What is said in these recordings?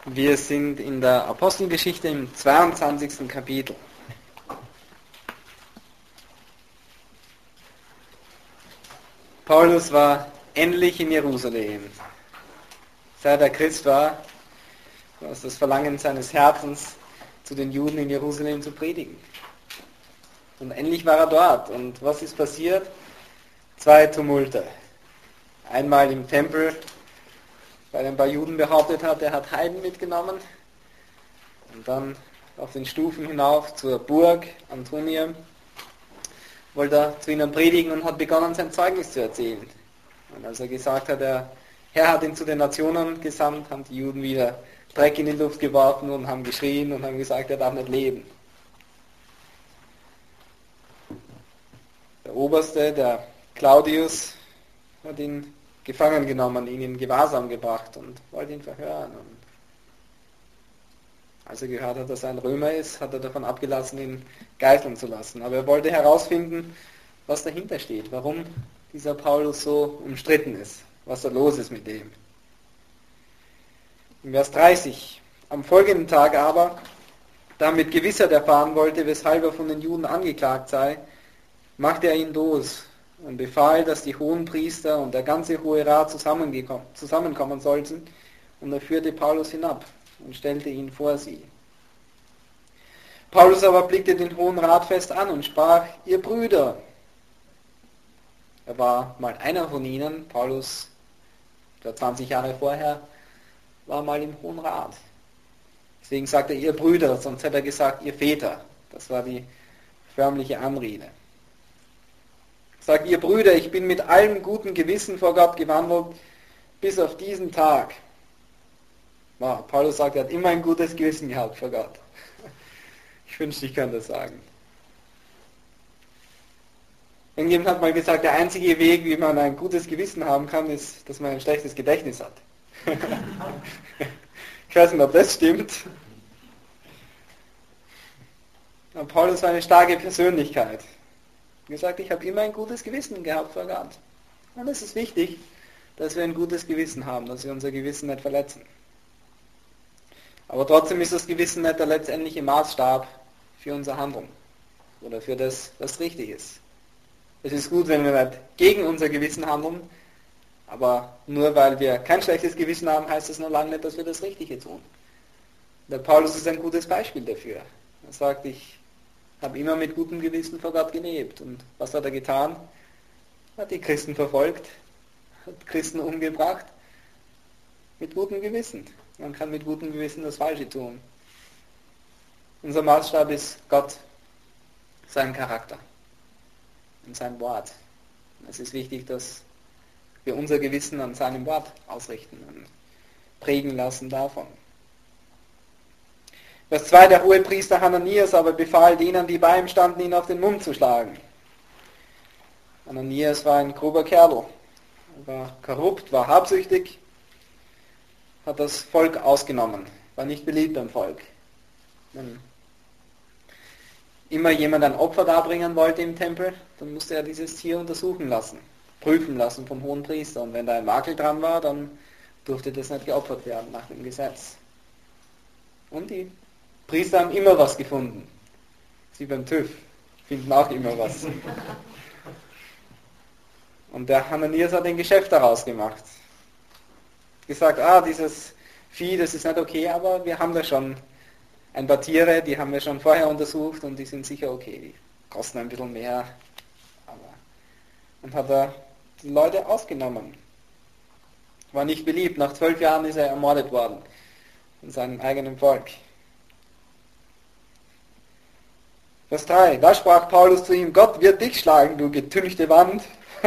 Wir sind in der Apostelgeschichte im 22. Kapitel. Paulus war endlich in Jerusalem. Seit er Christ war es das Verlangen seines Herzens, zu den Juden in Jerusalem zu predigen. Und endlich war er dort. Und was ist passiert? Zwei Tumulte. Einmal im Tempel, weil ein paar Juden behauptet hat, er hat Heiden mitgenommen. Und dann auf den Stufen hinauf zur Burg Antonium wollte er zu ihnen predigen und hat begonnen, sein Zeugnis zu erzählen. Und als er gesagt hat, der Herr hat ihn zu den Nationen gesandt, haben die Juden wieder Dreck in die Luft geworfen und haben geschrien und haben gesagt, er darf nicht leben. Der Oberste, der Claudius, hat ihn gefangen genommen, ihn in Gewahrsam gebracht und wollte ihn verhören. Und als er gehört hat, dass er ein Römer ist, hat er davon abgelassen, ihn geißeln zu lassen. Aber er wollte herausfinden, was dahinter steht, warum dieser Paulus so umstritten ist, was da los ist mit ihm. In Vers 30. Am folgenden Tag aber, da er mit Gewissheit erfahren wollte, weshalb er von den Juden angeklagt sei, machte er ihn los und befahl, dass die Hohenpriester und der ganze Hohe Rat zusammenkommen sollten, und er führte Paulus hinab und stellte ihn vor sie. Paulus aber blickte den Hohen Rat fest an und sprach: Ihr Brüder. Er war mal einer von ihnen. Paulus, etwa 20 Jahre vorher, war mal im Hohen Rat. Deswegen sagt er ihr Brüder, sonst hätte er gesagt ihr Väter. Das war die förmliche Anrede. Er sagt: Ihr Brüder, ich bin mit allem guten Gewissen vor Gott gewandelt, bis auf diesen Tag. Wow, Paulus sagt, er hat immer ein gutes Gewissen gehabt vor Gott. Ich wünschte, ich könnte das sagen. Irgendjemand hat mal gesagt, der einzige Weg, wie man ein gutes Gewissen haben kann, ist, dass man ein schlechtes Gedächtnis hat. Ich weiß nicht, ob das stimmt. Aber Paulus war eine starke Persönlichkeit. Er hat gesagt, ich habe immer ein gutes Gewissen gehabt vor Gott. Und es ist wichtig, dass wir ein gutes Gewissen haben, dass wir unser Gewissen nicht verletzen. Aber trotzdem ist das Gewissen nicht der letztendliche Maßstab für unser Handeln oder für das, was richtig ist. Es ist gut, wenn wir nicht gegen unser Gewissen handeln, aber nur weil wir kein schlechtes Gewissen haben, heißt das noch lange nicht, dass wir das Richtige tun. Der Paulus ist ein gutes Beispiel dafür. Er sagt, ich habe immer mit gutem Gewissen vor Gott gelebt. Und was hat er getan? Er hat die Christen verfolgt, hat Christen umgebracht, mit gutem Gewissen. Man kann mit gutem Gewissen das Falsche tun. Unser Maßstab ist Gott, sein Charakter und sein Wort. Es ist wichtig, dass wir unser Gewissen an seinem Wort ausrichten und prägen lassen davon. Vers 2, der Hohepriester Hananias aber befahl denen, die bei ihm standen, ihn auf den Mund zu schlagen. Hananias war ein grober Kerl. Er war korrupt, war habsüchtig, hat das Volk ausgenommen, war nicht beliebt beim Volk. Wenn immer jemand ein Opfer darbringen wollte im Tempel, dann musste er dieses Tier untersuchen lassen, prüfen lassen vom Hohenpriester. Und wenn da ein Makel dran war, dann durfte das nicht geopfert werden nach dem Gesetz. Und die Priester haben immer was gefunden. Sie beim TÜV finden auch immer was. Und der Hananias hat ein Geschäft daraus gemacht. Gesagt, dieses Vieh, das ist nicht okay, aber wir haben da schon ein paar Tiere, die haben wir schon vorher untersucht und die sind sicher okay. Die kosten ein bisschen mehr. Und hat er die Leute ausgenommen. War nicht beliebt. Nach 12 Jahren ist er ermordet worden von seinem eigenen Volk. Vers 3. Da sprach Paulus zu ihm: Gott wird dich schlagen, du getünchte Wand.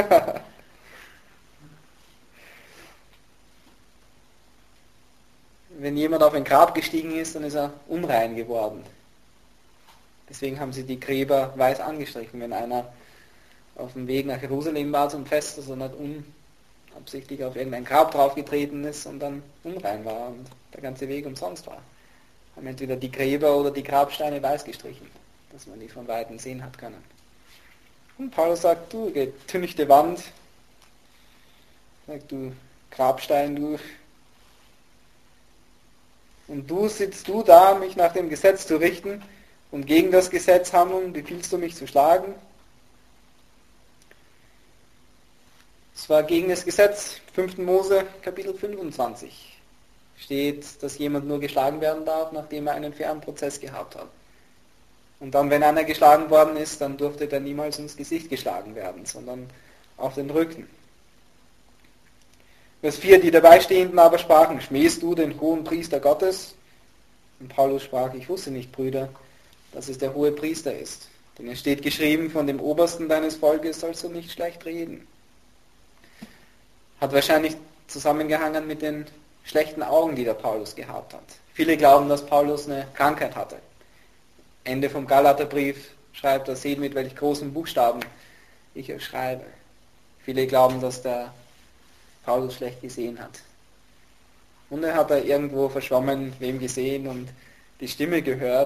Wenn jemand auf ein Grab gestiegen ist, dann ist er unrein geworden. Deswegen haben sie die Gräber weiß angestrichen. Wenn einer auf dem Weg nach Jerusalem war zum Fest, dass er nicht unabsichtlich auf irgendein Grab draufgetreten ist und dann unrein war und der ganze Weg umsonst war, haben entweder die Gräber oder die Grabsteine weiß gestrichen, dass man die von Weitem sehen hat können. Und Paulus sagt: Du getünchte Wand, sagt, du Grabstein, du. Und sitzt du da, mich nach dem Gesetz zu richten und gegen das Gesetz handeln, befiehlst du mich zu schlagen? Es war gegen das Gesetz, 5. Mose, Kapitel 25. Steht, dass jemand nur geschlagen werden darf, nachdem er einen fairen Prozess gehabt hat. Und dann, wenn einer geschlagen worden ist, dann durfte der niemals ins Gesicht geschlagen werden, sondern auf den Rücken. Vers 4, die Dabeistehenden aber sprachen, schmähst du den hohen Priester Gottes? Und Paulus sprach, ich wusste nicht, Brüder, dass es der hohe Priester ist. Denn es steht geschrieben, von dem Obersten deines Volkes sollst du nicht schlecht reden. Hat wahrscheinlich zusammengehangen mit den schlechten Augen, die der Paulus gehabt hat. Viele glauben, dass Paulus eine Krankheit hatte. Ende vom Galaterbrief schreibt er, seht mit welch großen Buchstaben ich euch schreibe. Viele glauben, dass der Paulus schlecht gesehen hat. Und er hat da irgendwo verschwommen, wem gesehen und die Stimme gehört.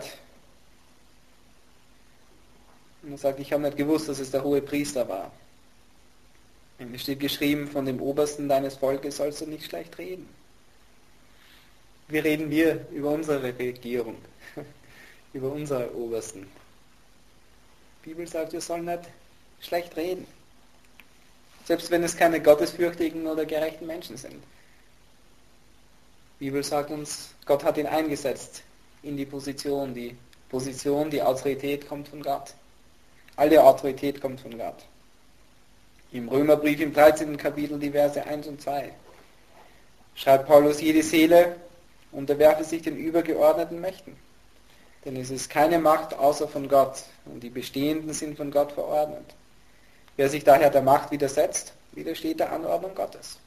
Und er sagt, ich habe nicht gewusst, dass es der hohe Priester war. Und es steht geschrieben, von dem Obersten deines Volkes sollst du nicht schlecht reden. Wie reden wir über unsere Regierung, über unsere Obersten? Die Bibel sagt, wir sollen nicht schlecht reden. Selbst wenn es keine gottesfürchtigen oder gerechten Menschen sind. Die Bibel sagt uns, Gott hat ihn eingesetzt in die Position. Die Autorität kommt von Gott. Alle Autorität kommt von Gott. Im Römerbrief im 13. Kapitel, die Verse 1 und 2, schreibt Paulus, jede Seele unterwerfe sich den übergeordneten Mächten. Denn es ist keine Macht außer von Gott und die Bestehenden sind von Gott verordnet. Wer sich daher der Macht widersetzt, widersteht der Anordnung Gottes.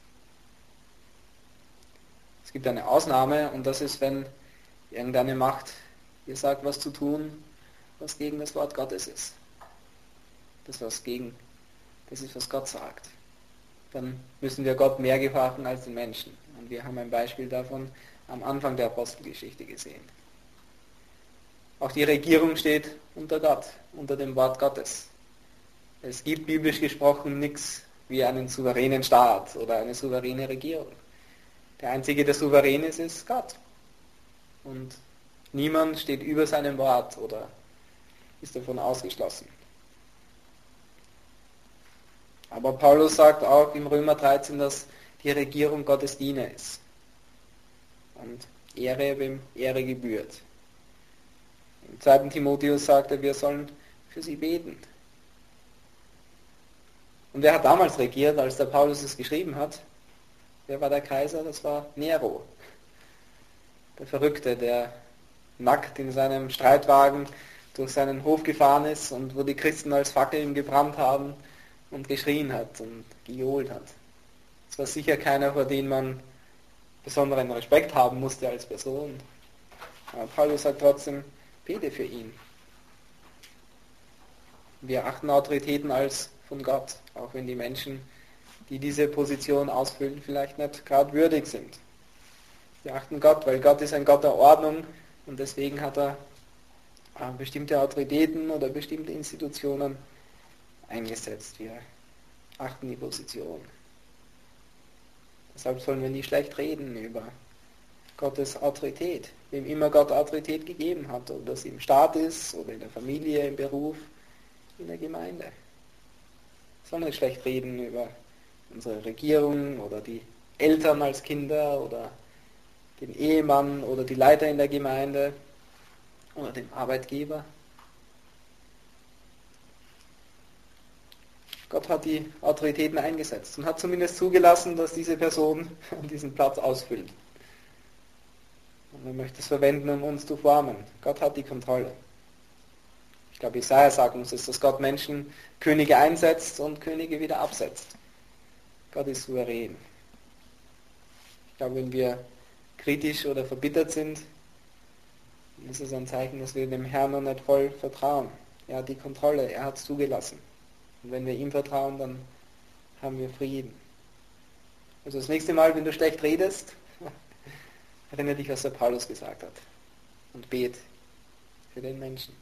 Es gibt eine Ausnahme und das ist, wenn irgendeine Macht ihr sagt, was zu tun, was gegen das Wort Gottes ist. Das ist, was Gott sagt. Dann müssen wir Gott mehr gehorchen als den Menschen. Und wir haben ein Beispiel davon am Anfang der Apostelgeschichte gesehen. Auch die Regierung steht unter Gott, unter dem Wort Gottes. Es gibt biblisch gesprochen nichts wie einen souveränen Staat oder eine souveräne Regierung. Der Einzige, der souverän ist, ist Gott. Und niemand steht über seinem Wort oder ist davon ausgeschlossen. Aber Paulus sagt auch im Römer 13, dass die Regierung Gottes Diener ist. Und Ehre, wem Ehre gebührt. Im 2. Timotheus sagt er, wir sollen für sie beten. Und wer hat damals regiert, als der Paulus es geschrieben hat? Wer war der Kaiser? Das war Nero. Der Verrückte, der nackt in seinem Streitwagen durch seinen Hof gefahren ist und wo die Christen als Fackeln gebrannt haben und geschrien hat und gejohlt hat. Es war sicher keiner, vor dem man besonderen Respekt haben musste als Person. Aber Paulus sagt trotzdem, bete für ihn. Wir achten Autoritäten als von Gott, auch wenn die Menschen, die diese Position ausfüllen, vielleicht nicht gerade würdig sind. Wir achten Gott, weil Gott ist ein Gott der Ordnung und deswegen hat er bestimmte Autoritäten oder bestimmte Institutionen eingesetzt. Wir achten die Position. Deshalb sollen wir nie schlecht reden über Gottes Autorität. Wem immer Gott Autorität gegeben hat, ob das im Staat ist oder in der Familie, im Beruf, in der Gemeinde. Wir sollen nicht schlecht reden über unsere Regierung oder die Eltern als Kinder oder den Ehemann oder die Leiter in der Gemeinde oder den Arbeitgeber. Gott hat die Autoritäten eingesetzt und hat zumindest zugelassen, dass diese Person diesen Platz ausfüllt. Und er möchte es verwenden, um uns zu formen. Gott hat die Kontrolle. Ich glaube, Jesaja sagt uns, dass Gott Menschen, Könige einsetzt und Könige wieder absetzt. Gott ist souverän. Ich glaube, wenn wir kritisch oder verbittert sind, dann ist es ein Zeichen, dass wir dem Herrn noch nicht voll vertrauen. Er hat die Kontrolle, er hat es zugelassen. Und wenn wir ihm vertrauen, dann haben wir Frieden. Also das nächste Mal, wenn du schlecht redest, erinnere dich, was der Paulus gesagt hat. Und bet für den Menschen.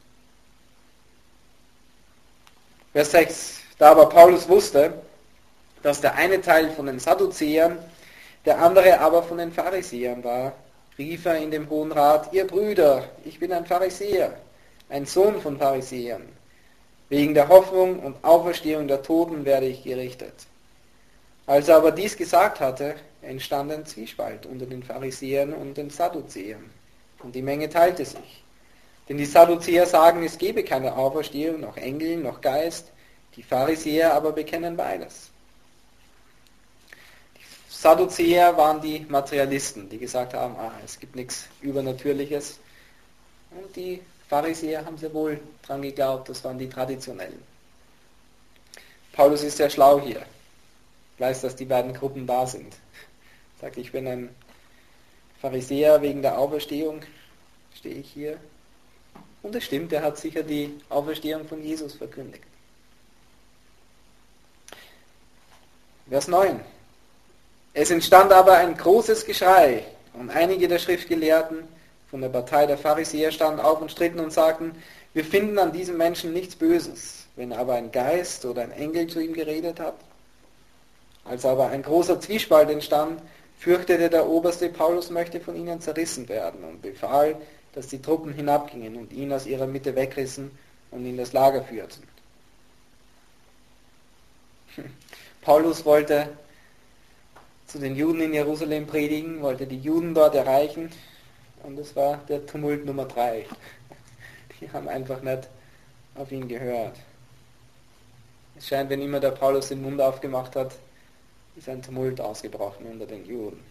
Vers 6. Da aber Paulus wusste, dass der eine Teil von den Sadduzäern, der andere aber von den Pharisäern war, rief er in dem Hohen Rat: Ihr Brüder, ich bin ein Pharisäer, ein Sohn von Pharisäern. Wegen der Hoffnung und Auferstehung der Toten werde ich gerichtet. Als er aber dies gesagt hatte, entstand ein Zwiespalt unter den Pharisäern und den Sadduzäern. Und die Menge teilte sich. Denn die Sadduzäer sagen, es gebe keine Auferstehung, noch Engel, noch Geist. Die Pharisäer aber bekennen beides. Die Sadduzäer waren die Materialisten, die gesagt haben, es gibt nichts Übernatürliches. Und die Pharisäer haben sehr wohl dran geglaubt, das waren die Traditionellen. Paulus ist sehr schlau hier. Weiß, dass die beiden Gruppen da sind. Sagt, ich bin ein Pharisäer wegen der Auferstehung, stehe ich hier. Und es stimmt, er hat sicher die Auferstehung von Jesus verkündigt. Vers 9. Es entstand aber ein großes Geschrei, und einige der Schriftgelehrten von der Partei der Pharisäer standen auf und stritten und sagten, wir finden an diesem Menschen nichts Böses, wenn aber ein Geist oder ein Engel zu ihm geredet hat. Als aber ein großer Zwiespalt entstand, fürchtete der Oberste, Paulus möchte von ihnen zerrissen werden und befahl, dass die Truppen hinabgingen und ihn aus ihrer Mitte wegrissen und in das Lager führten. Paulus wollte zu den Juden in Jerusalem predigen, wollte die Juden dort erreichen, und es war der Tumult Nummer 3. Die haben einfach nicht auf ihn gehört. Es scheint, wenn immer der Paulus den Mund aufgemacht hat, ist ein Tumult ausgebrochen unter den Juden.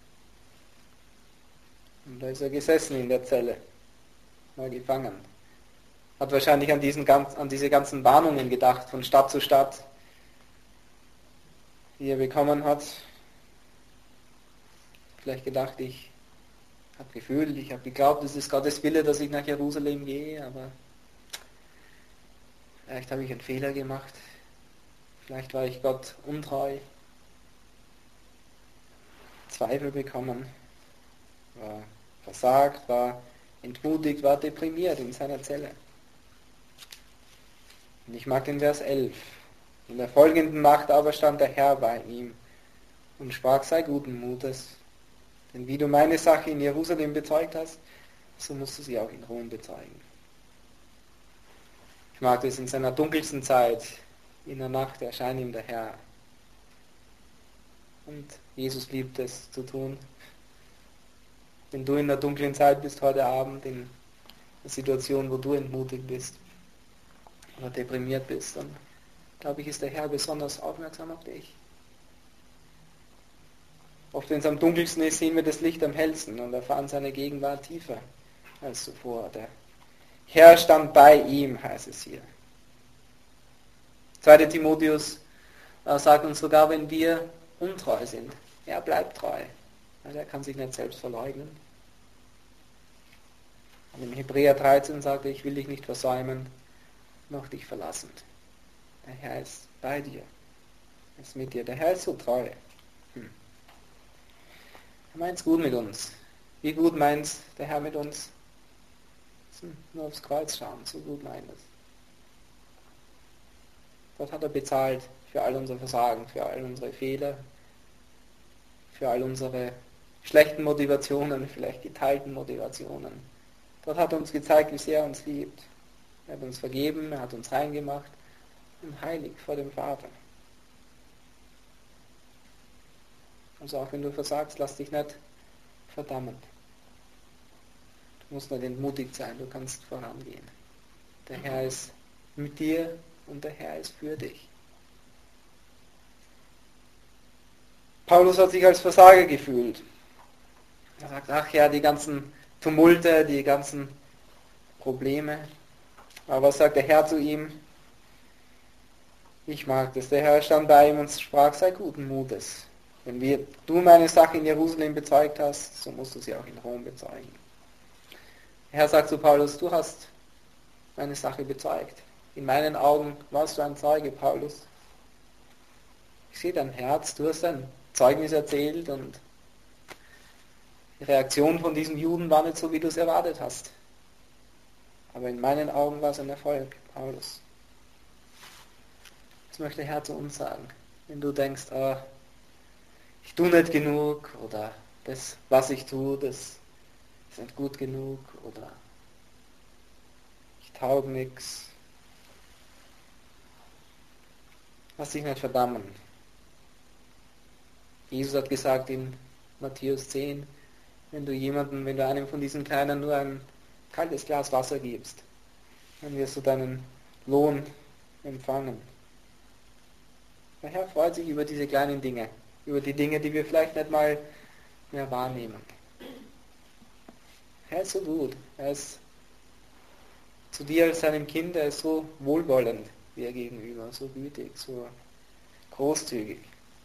Und da ist er gesessen in der Zelle, mal gefangen. Hat wahrscheinlich an diese ganzen Warnungen gedacht, von Stadt zu Stadt, die er bekommen hat. Vielleicht gedacht, ich habe gefühlt, ich habe geglaubt, es ist Gottes Wille, dass ich nach Jerusalem gehe, aber vielleicht habe ich einen Fehler gemacht. Vielleicht war ich Gott untreu. Zweifel bekommen, war versagt, war entmutigt, war deprimiert in seiner Zelle. Und ich mag den Vers 11. In der folgenden Nacht aber stand der Herr bei ihm und sprach, sei guten Mutes, denn wie du meine Sache in Jerusalem bezeugt hast, so musst du sie auch in Rom bezeugen. Ich mag das, in seiner dunkelsten Zeit, in der Nacht erscheint ihm der Herr. Und Jesus liebt es zu tun. Wenn du in der dunklen Zeit bist heute Abend, in einer Situation, wo du entmutigt bist oder deprimiert bist, dann glaube ich, ist der Herr besonders aufmerksam auf dich. Oft, wenn es am dunkelsten ist, sehen wir das Licht am hellsten und erfahren seine Gegenwart tiefer als zuvor. Der Herr stand bei ihm, heißt es hier. 2. Timotheus sagt uns sogar, wenn wir untreu sind, er bleibt treu, weil er kann sich nicht selbst verleugnen. Und im Hebräer 13 sagt er, ich will dich nicht versäumen, noch dich verlassend. Der Herr ist bei dir, ist mit dir. Der Herr ist so treu. Er meint es gut mit uns. Wie gut meint der Herr mit uns? Nur aufs Kreuz schauen, so gut meint es. Dort hat er bezahlt für all unser Versagen, für all unsere Fehler, für all unsere schlechten Motivationen, vielleicht geteilten Motivationen. Dort hat er uns gezeigt, wie sehr er uns liebt. Er hat uns vergeben, er hat uns reingemacht und heilig vor dem Vater. Also auch wenn du versagst, lass dich nicht verdammen. Du musst nicht entmutigt sein, du kannst vorangehen. Der Herr ist mit dir und der Herr ist für dich. Paulus hat sich als Versager gefühlt. Er sagt, ach ja, die ganzen Tumulte, die ganzen Probleme. Aber was sagt der Herr zu ihm? Ich mag das. Der Herr stand bei ihm und sprach, sei guten Mutes. Wenn du meine Sache in Jerusalem bezeugt hast, so musst du sie auch in Rom bezeugen. Der Herr sagt zu Paulus, du hast meine Sache bezeugt. In meinen Augen warst du ein Zeuge, Paulus. Ich sehe dein Herz, du hast ein Zeugnis erzählt und die Reaktion von diesen Juden war nicht so, wie du es erwartet hast. Aber in meinen Augen war es ein Erfolg, Paulus. Das möchte der Herr zu uns sagen. Wenn du denkst, ich tue nicht genug oder das, was ich tue, das ist nicht gut genug oder ich taug nix. Lass dich nicht verdammen. Jesus hat gesagt in Matthäus 10, wenn du einem von diesen Kleinen nur ein kaltes Glas Wasser gibst, dann wirst du deinen Lohn empfangen. Der Herr freut sich über diese kleinen Dinge, über die Dinge, die wir vielleicht nicht mal mehr wahrnehmen. Er ist so gut, er ist zu dir als seinem Kind, er ist so wohlwollend dir gegenüber, so gütig, so großzügig.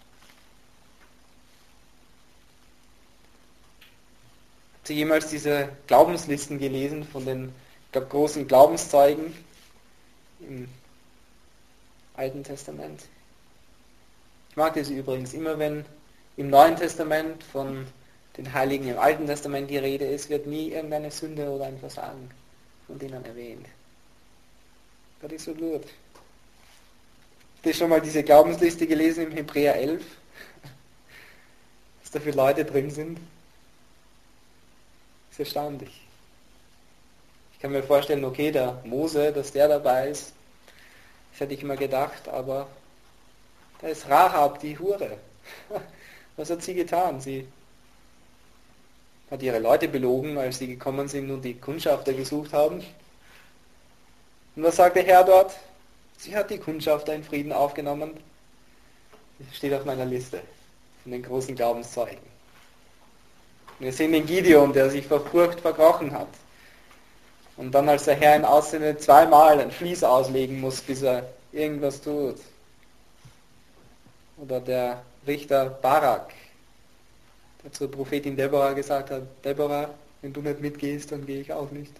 Habt ihr jemals diese Glaubenslisten gelesen von den, großen Glaubenszeugen im Alten Testament? Ich mag das übrigens. Immer wenn im Neuen Testament von den Heiligen im Alten Testament die Rede ist, wird nie irgendeine Sünde oder ein Versagen von denen erwähnt. Gott ist so gut. Habt ihr schon mal diese Glaubensliste gelesen im Hebräer 11? Was da für Leute drin sind? Das ist erstaunlich. Ich kann mir vorstellen, okay, der Mose, dass der dabei ist, das hätte ich immer gedacht, aber da ist Rahab, die Hure. Was hat sie getan? Sie hat ihre Leute belogen, als sie gekommen sind und die Kundschafter gesucht haben. Und was sagt der Herr dort? Sie hat die Kundschafter in Frieden aufgenommen. Das steht auf meiner Liste von den großen Glaubenszeugen. Und wir sehen den Gideon, der sich vor Furcht verkrochen hat. Und dann, als der Herr ihn aussendet, zweimal ein Vlies auslegen muss, bis er irgendwas tut. Oder der Richter Barak, der zur Prophetin Deborah gesagt hat, Deborah, wenn du nicht mitgehst, dann gehe ich auch nicht.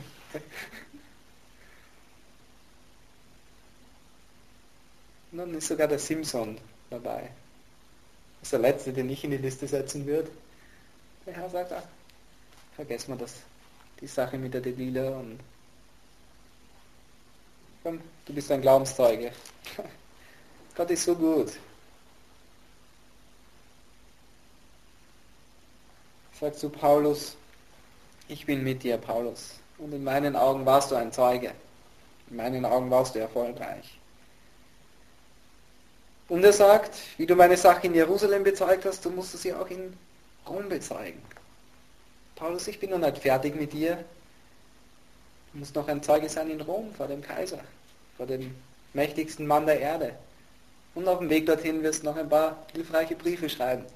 Und dann ist sogar der Simson dabei. Das ist der Letzte, den ich in die Liste setzen würde. Der Herr sagt, ach, vergessen wir das, die Sache mit der Delila und komm, du bist ein Glaubenszeuge. Gott ist so gut. Sagt zu Paulus, ich bin mit dir, Paulus. Und in meinen Augen warst du ein Zeuge. In meinen Augen warst du erfolgreich. Und er sagt, wie du meine Sache in Jerusalem bezeugt hast, du musst sie auch in Rom bezeugen. Paulus, ich bin noch nicht fertig mit dir. Du musst noch ein Zeuge sein in Rom, vor dem Kaiser, vor dem mächtigsten Mann der Erde. Und auf dem Weg dorthin wirst du noch ein paar hilfreiche Briefe schreiben.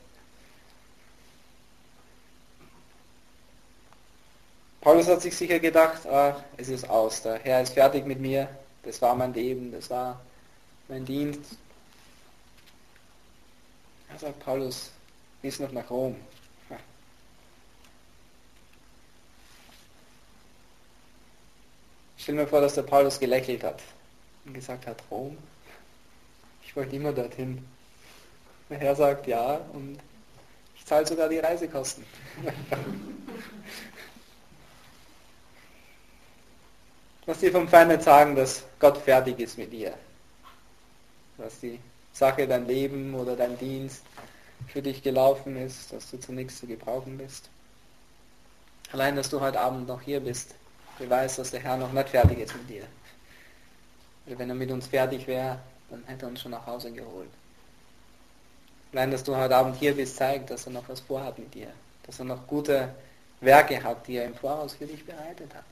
Paulus hat sich sicher gedacht, es ist aus, der Herr ist fertig mit mir, das war mein Leben, das war mein Dienst. Er sagt, Paulus, bis noch nach Rom. Stell mir vor, dass der Paulus gelächelt hat und gesagt hat, Rom? Ich wollte immer dorthin. Der Herr sagt ja und ich zahle sogar die Reisekosten. Lass dir vom Feind nicht sagen, dass Gott fertig ist mit dir. Dass die Sache, dein Leben oder dein Dienst für dich gelaufen ist, dass du zu nichts zu gebrauchen bist. Allein, dass du heute Abend noch hier bist, beweist, dass der Herr noch nicht fertig ist mit dir. Weil wenn er mit uns fertig wäre, dann hätte er uns schon nach Hause geholt. Allein, dass du heute Abend hier bist, zeigt, dass er noch was vorhat mit dir. Dass er noch gute Werke hat, die er im Voraus für dich bereitet hat.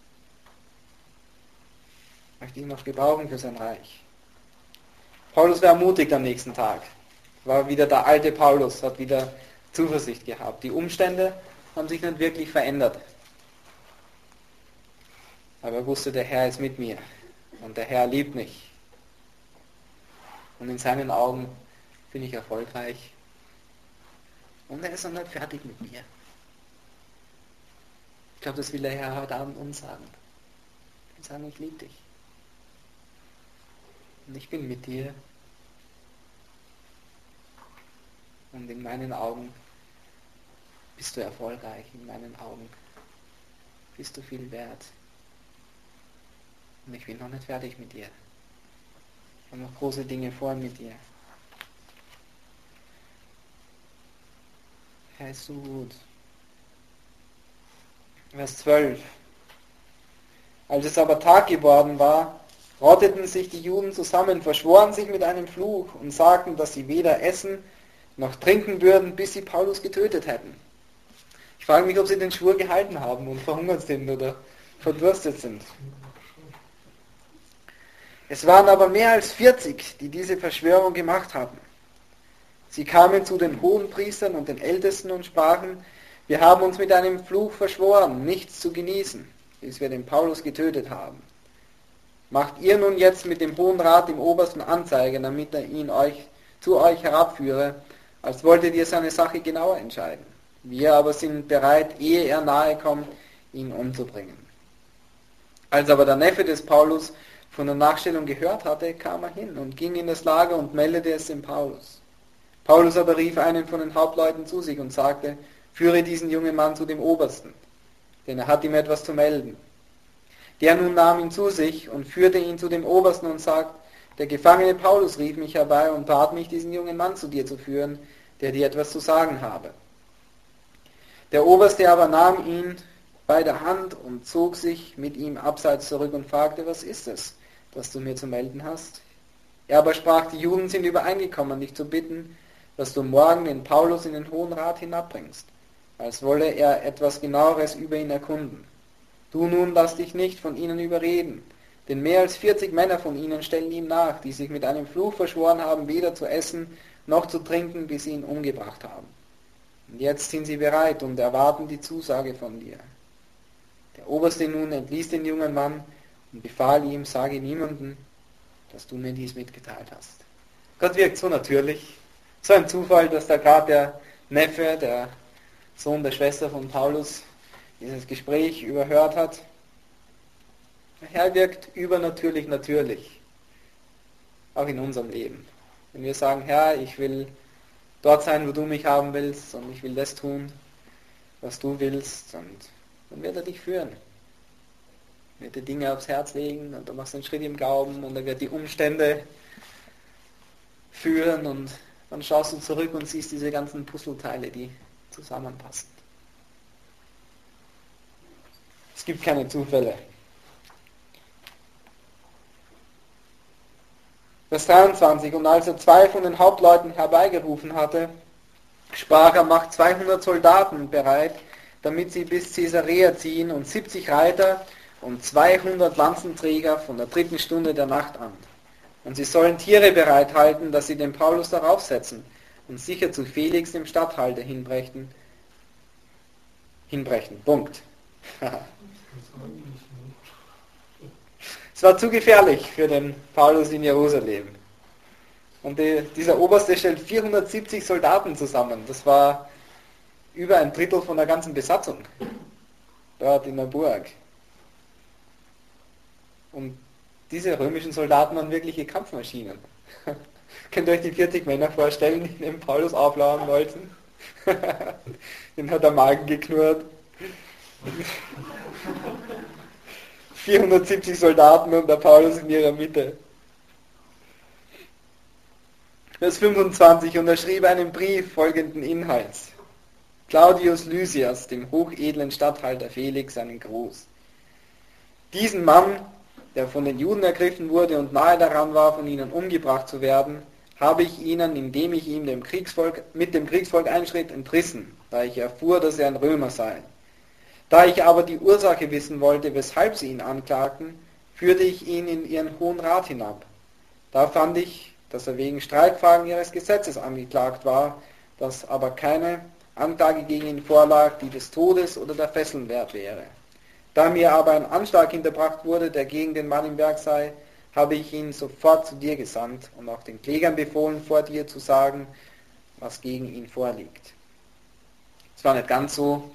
Möchte ihn noch gebrauchen für sein Reich. Paulus war ermutigt am nächsten Tag. War wieder der alte Paulus, hat wieder Zuversicht gehabt. Die Umstände haben sich nicht wirklich verändert. Aber er wusste, der Herr ist mit mir und der Herr liebt mich. Und in seinen Augen bin ich erfolgreich. Und er ist noch nicht fertig mit mir. Ich glaube, das will der Herr heute Abend uns sagen. Er will sagen, ich liebe dich. Und ich bin mit dir. Und in meinen Augen bist du erfolgreich. In meinen Augen bist du viel wert. Und ich bin noch nicht fertig mit dir. Ich habe noch große Dinge vor mit dir. Er ist so gut. Vers 12. Als es aber Tag geworden war, rotteten sich die Juden zusammen, verschworen sich mit einem Fluch und sagten, dass sie weder essen noch trinken würden, bis sie Paulus getötet hätten. Ich frage mich, ob sie den Schwur gehalten haben und verhungert sind oder verdurstet sind. Es waren aber mehr als 40, die diese Verschwörung gemacht hatten. Sie kamen zu den Hohenpriestern und den Ältesten und sprachen, wir haben uns mit einem Fluch verschworen, nichts zu genießen, bis wir den Paulus getötet haben. Macht ihr nun jetzt mit dem Hohen Rat dem Obersten Anzeige, damit er ihn zu euch herabführe, als wolltet ihr seine Sache genauer entscheiden. Wir aber sind bereit, ehe er nahe kommt, ihn umzubringen. Als aber der Neffe des Paulus von der Nachstellung gehört hatte, kam er hin und ging in das Lager und meldete es dem Paulus. Paulus aber rief einen von den Hauptleuten zu sich und sagte, führe diesen jungen Mann zu dem Obersten, denn er hat ihm etwas zu melden. Der nun nahm ihn zu sich und führte ihn zu dem Obersten und sagte, der Gefangene Paulus rief mich herbei und bat mich, diesen jungen Mann zu dir zu führen, der dir etwas zu sagen habe. Der Oberste aber nahm ihn bei der Hand und zog sich mit ihm abseits zurück und fragte, was ist es, das du mir zu melden hast? Er aber sprach, die Juden sind übereingekommen, dich zu bitten, dass du morgen den Paulus in den Hohen Rat hinabbringst, als wolle er etwas Genaueres über ihn erkunden. Du nun lass dich nicht von ihnen überreden, denn mehr als 40 Männer von ihnen stellen ihm nach, die sich mit einem Fluch verschworen haben, weder zu essen noch zu trinken, bis sie ihn umgebracht haben. Und jetzt sind sie bereit und erwarten die Zusage von dir. Der Oberste nun entließ den jungen Mann und befahl ihm, sage niemandem, dass du mir dies mitgeteilt hast. Gott wirkt so natürlich. So ein Zufall, dass da gerade der Neffe, der Sohn der Schwester von Paulus, dieses Gespräch überhört hat. Der Herr wirkt übernatürlich natürlich, auch in unserem Leben. Wenn wir sagen, Herr, ich will dort sein, wo du mich haben willst und ich will das tun, was du willst, und dann wird er dich führen. Er wird dir Dinge aufs Herz legen und du machst einen Schritt im Glauben und er wird die Umstände führen und dann schaust du zurück und siehst diese ganzen Puzzleteile, die zusammenpassen. Es gibt keine Zufälle. Vers 23. Und als er 2 von den Hauptleuten herbeigerufen hatte, sprach er, macht 200 Soldaten bereit, damit sie bis Caesarea ziehen und 70 Reiter und 200 Lanzenträger von der 3. Stunde der Nacht an. Und sie sollen Tiere bereithalten, dass sie den Paulus darauf setzen und sicher zu Felix, dem Statthalter, hinbrechen. Punkt. Es war zu gefährlich für den Paulus in Jerusalem. Und dieser Oberste stellt 470 Soldaten zusammen. Das war über ein Drittel von der ganzen Besatzung dort in der Burg. Und diese römischen Soldaten waren wirkliche Kampfmaschinen. Könnt ihr euch die 40 Männer vorstellen, die den Paulus auflauern wollten? Den hat der Magen geknurrt. 470 Soldaten und der Paulus in ihrer Mitte. Vers 25, und er schrieb einen Brief folgenden Inhalts. Claudius Lysias, dem hochedlen Statthalter Felix, einen Gruß. Diesen Mann, der von den Juden ergriffen wurde und nahe daran war, von ihnen umgebracht zu werden, habe ich ihnen, indem ich ihm mit dem Kriegsvolk einschritt, entrissen, da ich erfuhr, dass er ein Römer sei. Da ich aber die Ursache wissen wollte, weshalb sie ihn anklagten, führte ich ihn in ihren Hohen Rat hinab. Da fand ich, dass er wegen Streitfragen ihres Gesetzes angeklagt war, dass aber keine Anklage gegen ihn vorlag, die des Todes oder der Fesseln wert wäre. Da mir aber ein Anschlag hinterbracht wurde, der gegen den Mann im Werk sei, habe ich ihn sofort zu dir gesandt und auch den Klägern befohlen, vor dir zu sagen, was gegen ihn vorliegt. Es war nicht ganz so.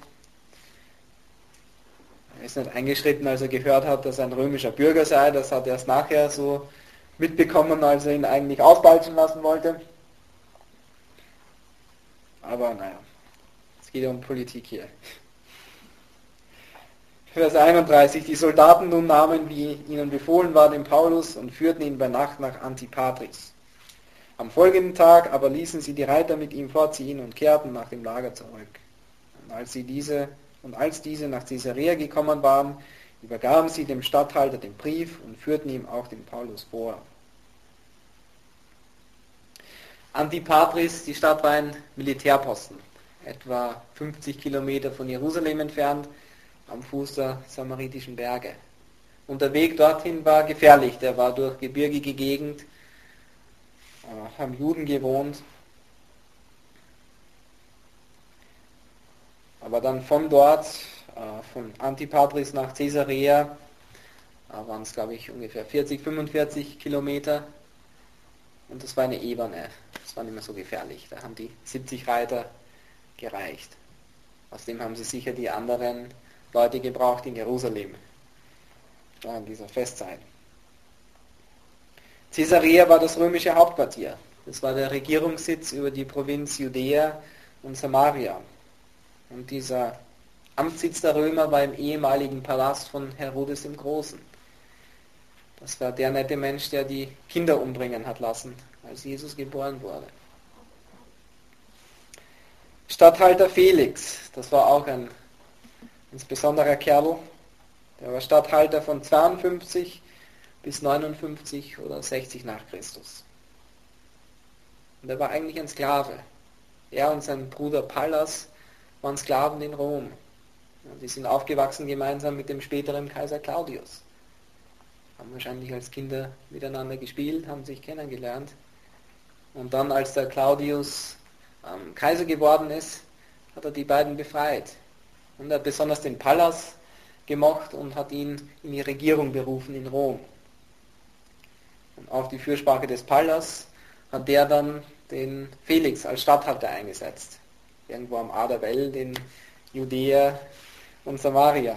Er ist nicht eingeschritten, als er gehört hat, dass er ein römischer Bürger sei. Das hat er erst nachher so mitbekommen, als er ihn eigentlich auspeitschen lassen wollte. Aber naja, es geht ja um Politik hier. Vers 31, die Soldaten nun nahmen, wie ihnen befohlen war, den Paulus und führten ihn bei Nacht nach Antipatris. Am folgenden Tag aber ließen sie die Reiter mit ihm fortziehen und kehrten nach dem Lager zurück. Und als sie diese Und als diese nach Caesarea gekommen waren, übergaben sie dem Statthalter den Brief und führten ihm auch den Paulus vor. Antipatris, die Stadt war ein Militärposten, etwa 50 Kilometer von Jerusalem entfernt, am Fuß der Samaritischen Berge. Und der Weg dorthin war gefährlich, der war durch gebirgige Gegend, haben Juden gewohnt. Aber dann von dort, von Antipatris nach Caesarea, waren es glaube ich ungefähr 40, 45 Kilometer. Und das war eine Ebene, das war nicht mehr so gefährlich. Da haben die 70 Reiter gereicht. Außerdem haben sie sicher die anderen Leute gebraucht in Jerusalem, in dieser Festzeit. Caesarea war das römische Hauptquartier. Das war der Regierungssitz über die Provinz Judäa und Samaria. Und dieser Amtssitz der Römer war im ehemaligen Palast von Herodes dem Großen. Das war der nette Mensch, der die Kinder umbringen hat lassen, als Jesus geboren wurde. Statthalter Felix, das war auch ein ganz besonderer Kerl. Der war Statthalter von 52 bis 59 oder 60 nach Christus. Und er war eigentlich ein Sklave. Er und sein Bruder Pallas waren Sklaven in Rom. Und die sind aufgewachsen gemeinsam mit dem späteren Kaiser Claudius. Haben wahrscheinlich als Kinder miteinander gespielt, haben sich kennengelernt. Und dann, als der Claudius Kaiser geworden ist, hat er die beiden befreit. Und er hat besonders den Pallas gemocht und hat ihn in die Regierung berufen in Rom. Und auf die Fürsprache des Pallas hat der dann den Felix als Statthalter eingesetzt. Irgendwo am A der Welt in Judäa und Samaria.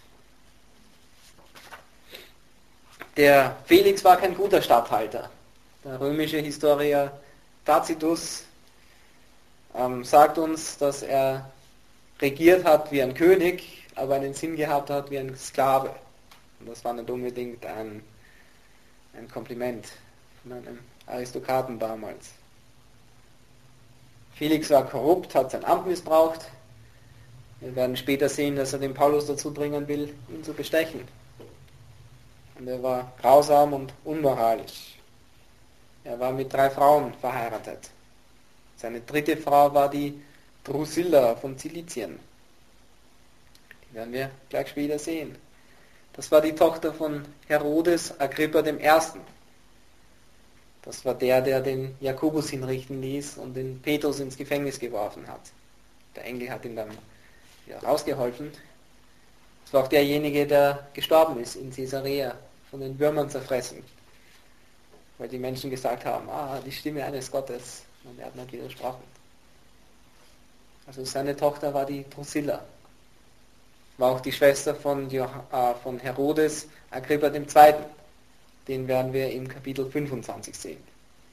Der Felix war kein guter Statthalter. Der römische Historiker Tacitus sagt uns, dass er regiert hat wie ein König, aber einen Sinn gehabt hat wie ein Sklave. Und das war nicht unbedingt ein Kompliment von einem Aristokraten damals. Felix war korrupt, hat sein Amt missbraucht. Wir werden später sehen, dass er den Paulus dazu bringen will, ihn zu bestechen. Und er war grausam und unmoralisch. Er war mit 3 Frauen verheiratet. Seine dritte Frau war die Drusilla von Zilizien. Die werden wir gleich später sehen. Das war die Tochter von Herodes Agrippa I. Das war der den Jakobus hinrichten ließ und den Petrus ins Gefängnis geworfen hat. Der Engel hat ihn dann rausgeholfen. Das war auch derjenige, der gestorben ist in Caesarea, von den Würmern zerfressen. Weil die Menschen gesagt haben, die Stimme eines Gottes. Und er hat nicht widersprochen. Also seine Tochter war die Drusilla. War auch die Schwester von Herodes Agrippa II. Den werden wir im Kapitel 25 sehen.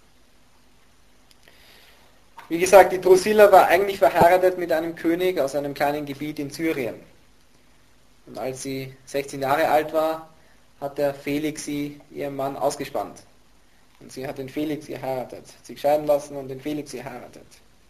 Wie gesagt, die Drusilla war eigentlich verheiratet mit einem König aus einem kleinen Gebiet in Syrien. Und als sie 16 Jahre alt war, hat der Felix sie ihrem Mann ausgespannt. Und sie hat den Felix geheiratet, sich scheiden lassen und den Felix geheiratet.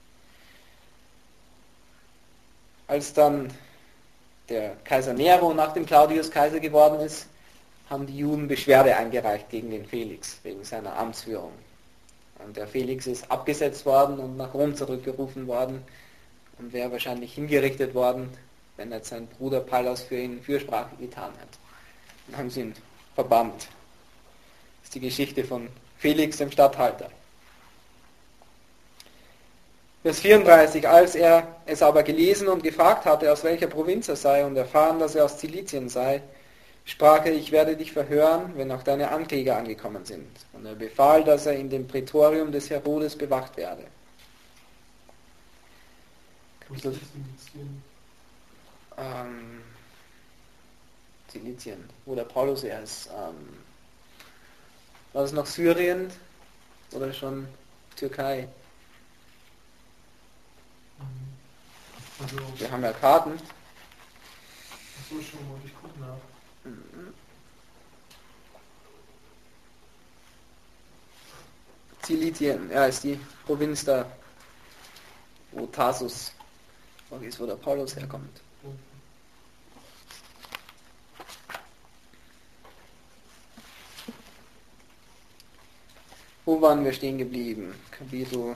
Als dann der Kaiser Nero nach dem Claudius Kaiser geworden ist, haben die Juden Beschwerde eingereicht gegen den Felix, wegen seiner Amtsführung. Und der Felix ist abgesetzt worden und nach Rom zurückgerufen worden und wäre wahrscheinlich hingerichtet worden, wenn jetzt sein Bruder Pallas für ihn Fürsprache getan hat. Dann haben sie ihn verbannt. Das ist die Geschichte von Felix, dem Statthalter. Vers 34, als er es aber gelesen und gefragt hatte, aus welcher Provinz er sei und erfahren, dass er aus Zilizien sei, sprach er, ich werde dich verhören, wenn auch deine Ankläger angekommen sind. Und er befahl, dass er in dem Prätorium des Herodes bewacht werde. Zilizien, wo der Paulus ist. War das noch Syrien oder schon Türkei? Also, Wir haben ja Karten. so schon mal, ich gucke nach. Zilizien, ja, ist die Provinz da, wo Tarsus ist, wo der Paulus herkommt. Wo waren wir stehen geblieben? Kapitel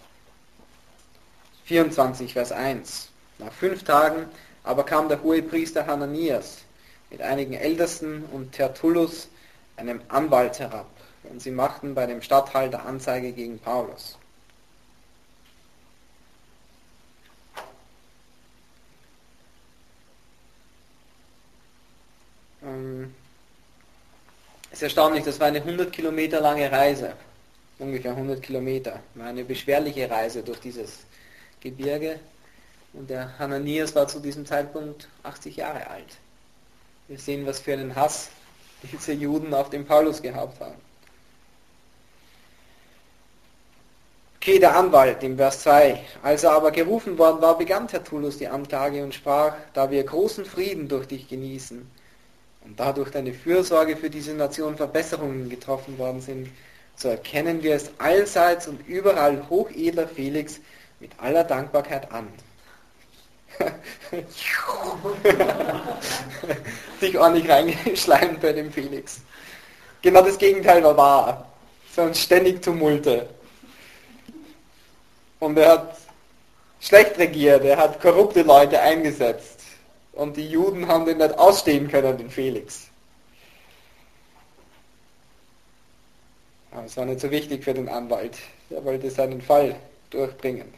24, Vers 1. Nach 5 Tagen aber kam der Hohepriester Hananias mit einigen Ältesten und Tertullus, einem Anwalt, herab, und sie machten bei dem Statthalter Anzeige gegen Paulus. Es ist erstaunlich, das war eine 100 Kilometer lange Reise, ungefähr 100 Kilometer, war eine beschwerliche Reise durch dieses Gebirge, und der Hananias war zu diesem Zeitpunkt 80 Jahre alt. Wir sehen, was für einen Hass diese Juden auf den Paulus gehabt haben. Okay, der Anwalt im Vers 2. Als er aber gerufen worden war, begann Tertullus die Anklage und sprach: Da wir großen Frieden durch dich genießen und dadurch deine Fürsorge für diese Nation Verbesserungen getroffen worden sind, so erkennen wir es allseits und überall, hochedler Felix, mit aller Dankbarkeit an. Dich ordentlich reingeschleimt bei dem Felix. Genau das Gegenteil war wahr. Sondern ständig Tumulte. Und er hat schlecht regiert, er hat korrupte Leute eingesetzt. Und die Juden haben den nicht ausstehen können, den Felix. Aber es war nicht so wichtig für den Anwalt. Er wollte seinen Fall durchbringen.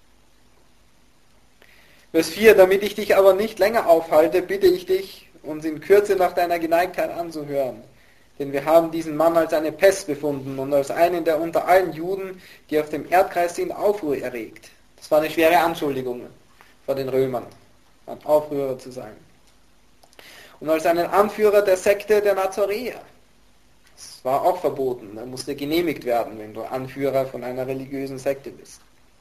Vers 4, damit ich dich aber nicht länger aufhalte, bitte ich dich, uns in Kürze nach deiner Geneigtheit anzuhören. Denn wir haben diesen Mann als eine Pest befunden und als einen, der unter allen Juden, die auf dem Erdkreis sind, Aufruhr erregt. Das war eine schwere Anschuldigung vor den Römern, ein Aufrührer zu sein. Und als einen Anführer der Sekte der Nazareer. Das war auch verboten, er musste genehmigt werden, wenn du Anführer von einer religiösen Sekte bist.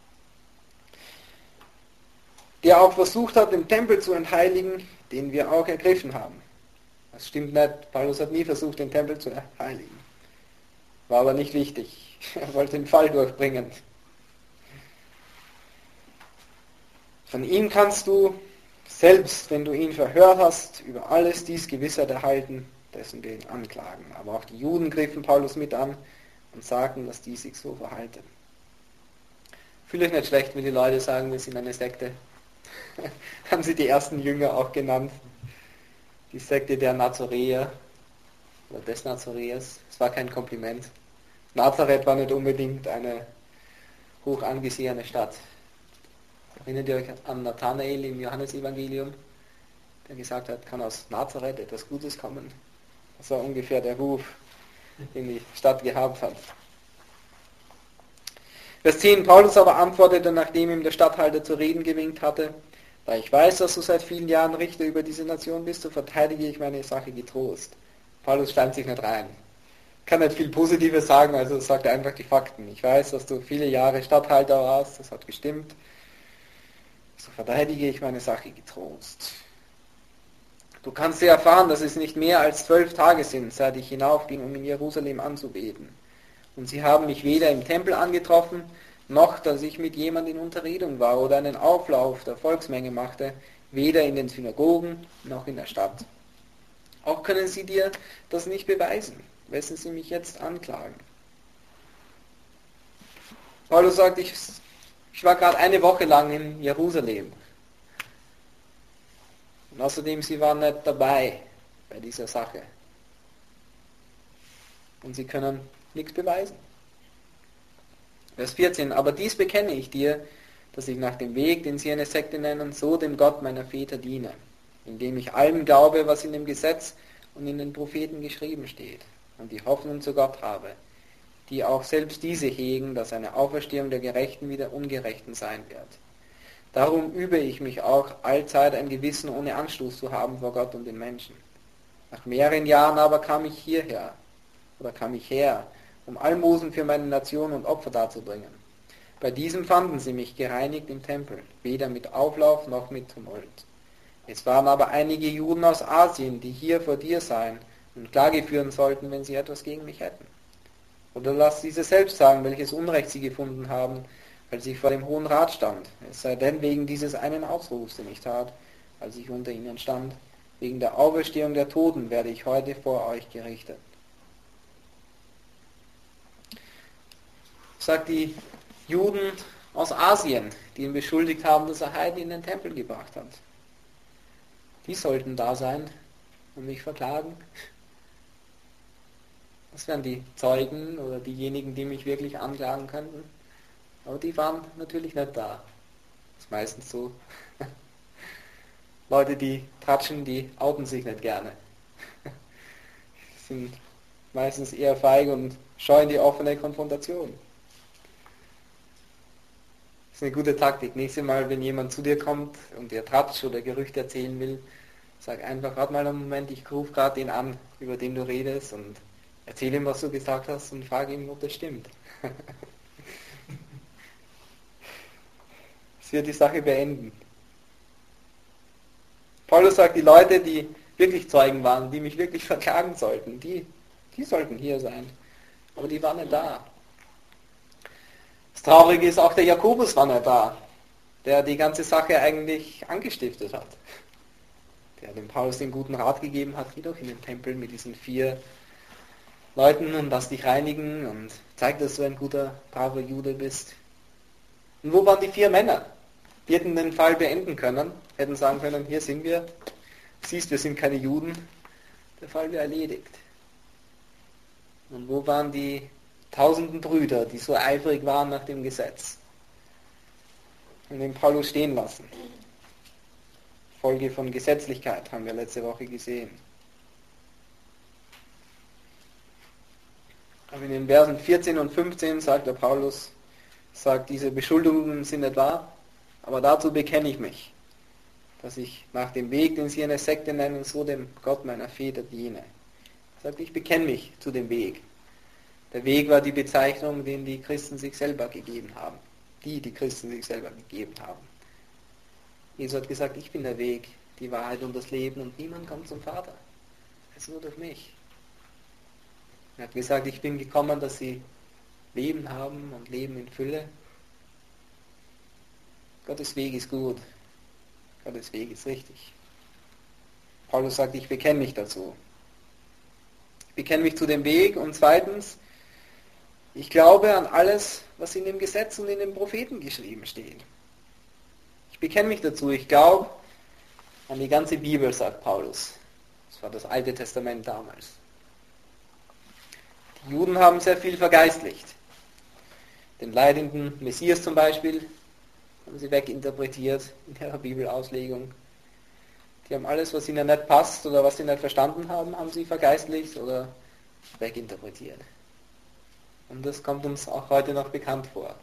Der auch versucht hat, den Tempel zu entheiligen, den wir auch ergriffen haben. Das stimmt nicht, Paulus hat nie versucht, den Tempel zu heiligen. War aber nicht wichtig. Er wollte den Fall durchbringen. Von ihm kannst du, selbst wenn du ihn verhört hast, über alles dies Gewissheit erhalten, dessen wir ihn anklagen. Aber auch die Juden griffen Paulus mit an und sagten, dass die sich so verhalten. Fühlt euch nicht schlecht, wenn die Leute sagen, wir sind eine Sekte. Haben sie die ersten Jünger auch genannt. Die Sekte der Nazareer oder des Nazareers. Es war kein Kompliment. Nazareth war nicht unbedingt eine hoch angesehene Stadt. Erinnert ihr euch an Nathanael im Johannesevangelium, der gesagt hat, kann aus Nazareth etwas Gutes kommen? Das war ungefähr der Ruf, den die Stadt gehabt hat. Vers 10, Paulus aber antwortete, nachdem ihm der Statthalter zu reden gewinkt hatte: Da ich weiß, dass du seit vielen Jahren Richter über diese Nation bist, so verteidige ich meine Sache getrost. Paulus stand sich nicht rein. Kann nicht viel Positives sagen, also sagt er einfach die Fakten. Ich weiß, dass du viele Jahre Statthalter warst, das hat gestimmt. So verteidige ich meine Sache getrost. Du kannst ja erfahren, dass es nicht mehr als 12 Tage sind, seit ich hinaufging, um in Jerusalem anzubeten. Und sie haben mich weder im Tempel angetroffen, noch dass ich mit jemand in Unterredung war oder einen Auflauf der Volksmenge machte, weder in den Synagogen noch in der Stadt. Auch können sie dir das nicht beweisen, wessen sie mich jetzt anklagen. Paulus sagt, ich war gerade eine Woche lang in Jerusalem. Und außerdem, sie waren nicht dabei bei dieser Sache. Und sie können nichts beweisen. Vers 14, aber dies bekenne ich dir, dass ich nach dem Weg, den sie eine Sekte nennen, so dem Gott meiner Väter diene, indem ich allem glaube, was in dem Gesetz und in den Propheten geschrieben steht, und die Hoffnung zu Gott habe, die auch selbst diese hegen, dass eine Auferstehung der Gerechten wie der Ungerechten sein wird. Darum übe ich mich auch, allzeit ein Gewissen ohne Anstoß zu haben vor Gott und den Menschen. Nach mehreren Jahren aber kam ich her, um Almosen für meine Nation und Opfer darzubringen. Bei diesem fanden sie mich gereinigt im Tempel, weder mit Auflauf noch mit Tumult. Es waren aber einige Juden aus Asien, die hier vor dir seien und Klage führen sollten, wenn sie etwas gegen mich hätten. Oder lass diese selbst sagen, welches Unrecht sie gefunden haben, als ich vor dem Hohen Rat stand. Es sei denn wegen dieses einen Ausrufs, den ich tat, als ich unter ihnen stand. Wegen der Auferstehung der Toten werde ich heute vor euch gerichtet. sagt die Juden aus Asien, die ihn beschuldigt haben, dass er Heiden in den Tempel gebracht hat. Die sollten da sein und mich verklagen. Das wären die Zeugen oder diejenigen, die mich wirklich anklagen könnten. Aber die waren natürlich nicht da. Das ist meistens so. Leute, die tratschen, die outen sich nicht gerne. Sind meistens eher feig und scheuen die offene Konfrontation. Das ist eine gute Taktik. Nächstes Mal, wenn jemand zu dir kommt und dir Tratsch oder Gerüchte erzählen will, sag einfach, warte mal einen Moment, ich rufe gerade den an, über den du redest, und erzähl ihm, was du gesagt hast, und frage ihn, ob das stimmt. Das wird die Sache beenden. Paulus sagt, die Leute, die wirklich Zeugen waren, die mich wirklich verklagen sollten, die sollten hier sein. Aber die waren nicht da. Das Traurige ist, auch der Jakobus war nicht da, der die ganze Sache eigentlich angestiftet hat. Der dem Paulus den guten Rat gegeben hat, geh doch in den Tempel mit diesen 4 Leuten und lass dich reinigen und zeig, dass du ein guter, braver Jude bist. Und wo waren die 4 Männer? Die hätten den Fall beenden können, hätten sagen können, hier sind wir, siehst, wir sind keine Juden, der Fall wäre erledigt. Und wo waren die tausenden Brüder, die so eifrig waren nach dem Gesetz und den Paulus stehen lassen? Folge von Gesetzlichkeit haben wir letzte Woche gesehen. Aber in den Versen 14 und 15 sagt der Paulus, diese Beschuldigungen sind nicht wahr, aber dazu bekenne ich mich, dass ich nach dem Weg, den sie eine Sekte nennen, so dem Gott meiner Väter diene. Er sagt, ich bekenne mich zu dem Weg. Der Weg war die Bezeichnung, den die Christen sich selber gegeben haben. Die Christen sich selber gegeben haben. Jesus hat gesagt, ich bin der Weg, die Wahrheit und das Leben, und niemand kommt zum Vater. Es ist nur durch mich. Er hat gesagt, ich bin gekommen, dass sie Leben haben und Leben in Fülle. Gottes Weg ist gut. Gottes Weg ist richtig. Paulus sagt, ich bekenne mich dazu. Ich bekenne mich zu dem Weg, und zweitens, ich glaube an alles, was in dem Gesetz und in den Propheten geschrieben steht. Ich bekenne mich dazu. Ich glaube an die ganze Bibel, sagt Paulus. Das war das Alte Testament damals. Die Juden haben sehr viel vergeistlicht. Den leidenden Messias zum Beispiel haben sie weginterpretiert in ihrer Bibelauslegung. Die haben alles, was ihnen nicht passt oder was sie nicht verstanden haben, haben sie vergeistlicht oder weginterpretiert. Und das kommt uns auch heute noch bekannt vor.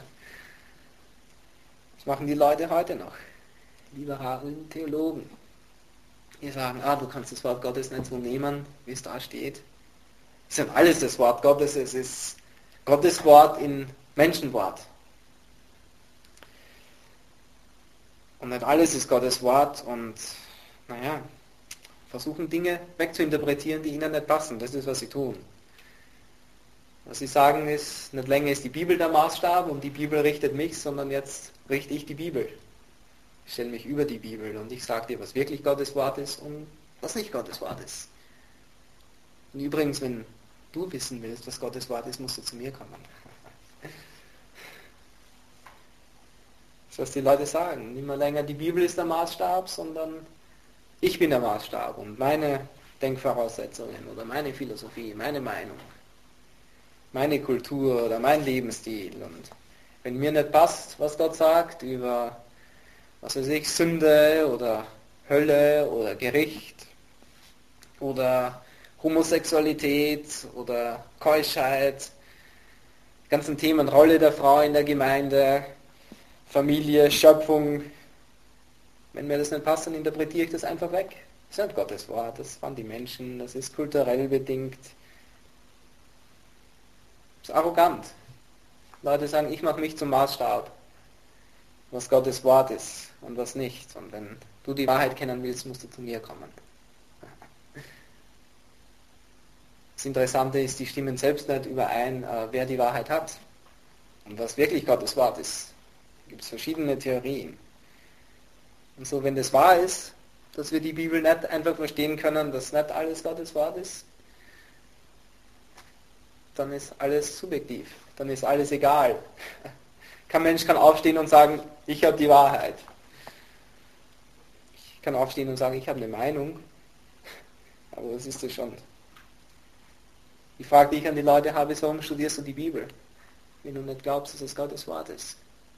Das machen die Leute heute noch. Liberalen Theologen. Die sagen, du kannst das Wort Gottes nicht so nehmen, wie es da steht. Es ist alles das Wort Gottes, es ist Gottes Wort in Menschenwort. Und nicht alles ist Gottes Wort, und versuchen Dinge wegzuinterpretieren, die ihnen nicht passen. Das ist, was sie tun. Was sie sagen ist, nicht länger ist die Bibel der Maßstab und die Bibel richtet mich, sondern jetzt richte ich die Bibel. Ich stelle mich über die Bibel und ich sage dir, was wirklich Gottes Wort ist und was nicht Gottes Wort ist. Und übrigens, wenn du wissen willst, was Gottes Wort ist, musst du zu mir kommen. Das ist, was die Leute sagen. Nicht mehr länger die Bibel ist der Maßstab, sondern ich bin der Maßstab und meine Denkvoraussetzungen oder meine Philosophie, meine Meinung, meine Kultur oder mein Lebensstil. Und wenn mir nicht passt, was Gott sagt über, was weiß ich, Sünde oder Hölle oder Gericht oder Homosexualität oder Keuschheit, die ganzen Themen, Rolle der Frau in der Gemeinde, Familie, Schöpfung, wenn mir das nicht passt, dann interpretiere ich das einfach weg. Das ist nicht Gottes Wort, das waren die Menschen, das ist kulturell bedingt. Das ist arrogant. Leute sagen, ich mache mich zum Maßstab, was Gottes Wort ist und was nicht. Und wenn du die Wahrheit kennen willst, musst du zu mir kommen. Das Interessante ist, die stimmen selbst nicht überein, wer die Wahrheit hat und was wirklich Gottes Wort ist. Da gibt es verschiedene Theorien. Und so, wenn das wahr ist, dass wir die Bibel nicht einfach verstehen können, dass nicht alles Gottes Wort ist, dann ist alles subjektiv, dann ist alles egal. Kein Mensch kann aufstehen und sagen, ich habe die Wahrheit. Ich kann aufstehen und sagen, ich habe eine Meinung, aber was ist das schon? Die Frage, die ich an die Leute habe, ist, warum studierst du die Bibel, wenn du nicht glaubst, dass es Gottes Wort ist?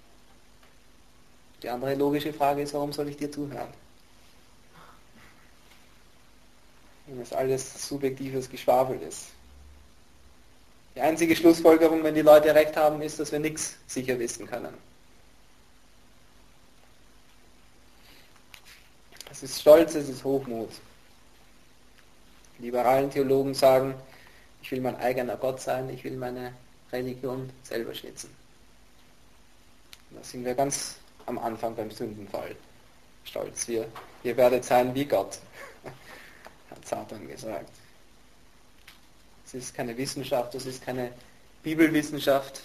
Die andere logische Frage ist, warum soll ich dir zuhören? Wenn es alles subjektives Geschwafel ist. Die einzige Schlussfolgerung, wenn die Leute recht haben, ist, dass wir nichts sicher wissen können. Es ist Stolz, es ist Hochmut. Die liberalen Theologen sagen, ich will mein eigener Gott sein, ich will meine Religion selber schnitzen. Da sind wir ganz am Anfang beim Sündenfall. Stolz, ihr werdet sein wie Gott, hat Satan gesagt. Es ist keine Wissenschaft, das ist keine Bibelwissenschaft.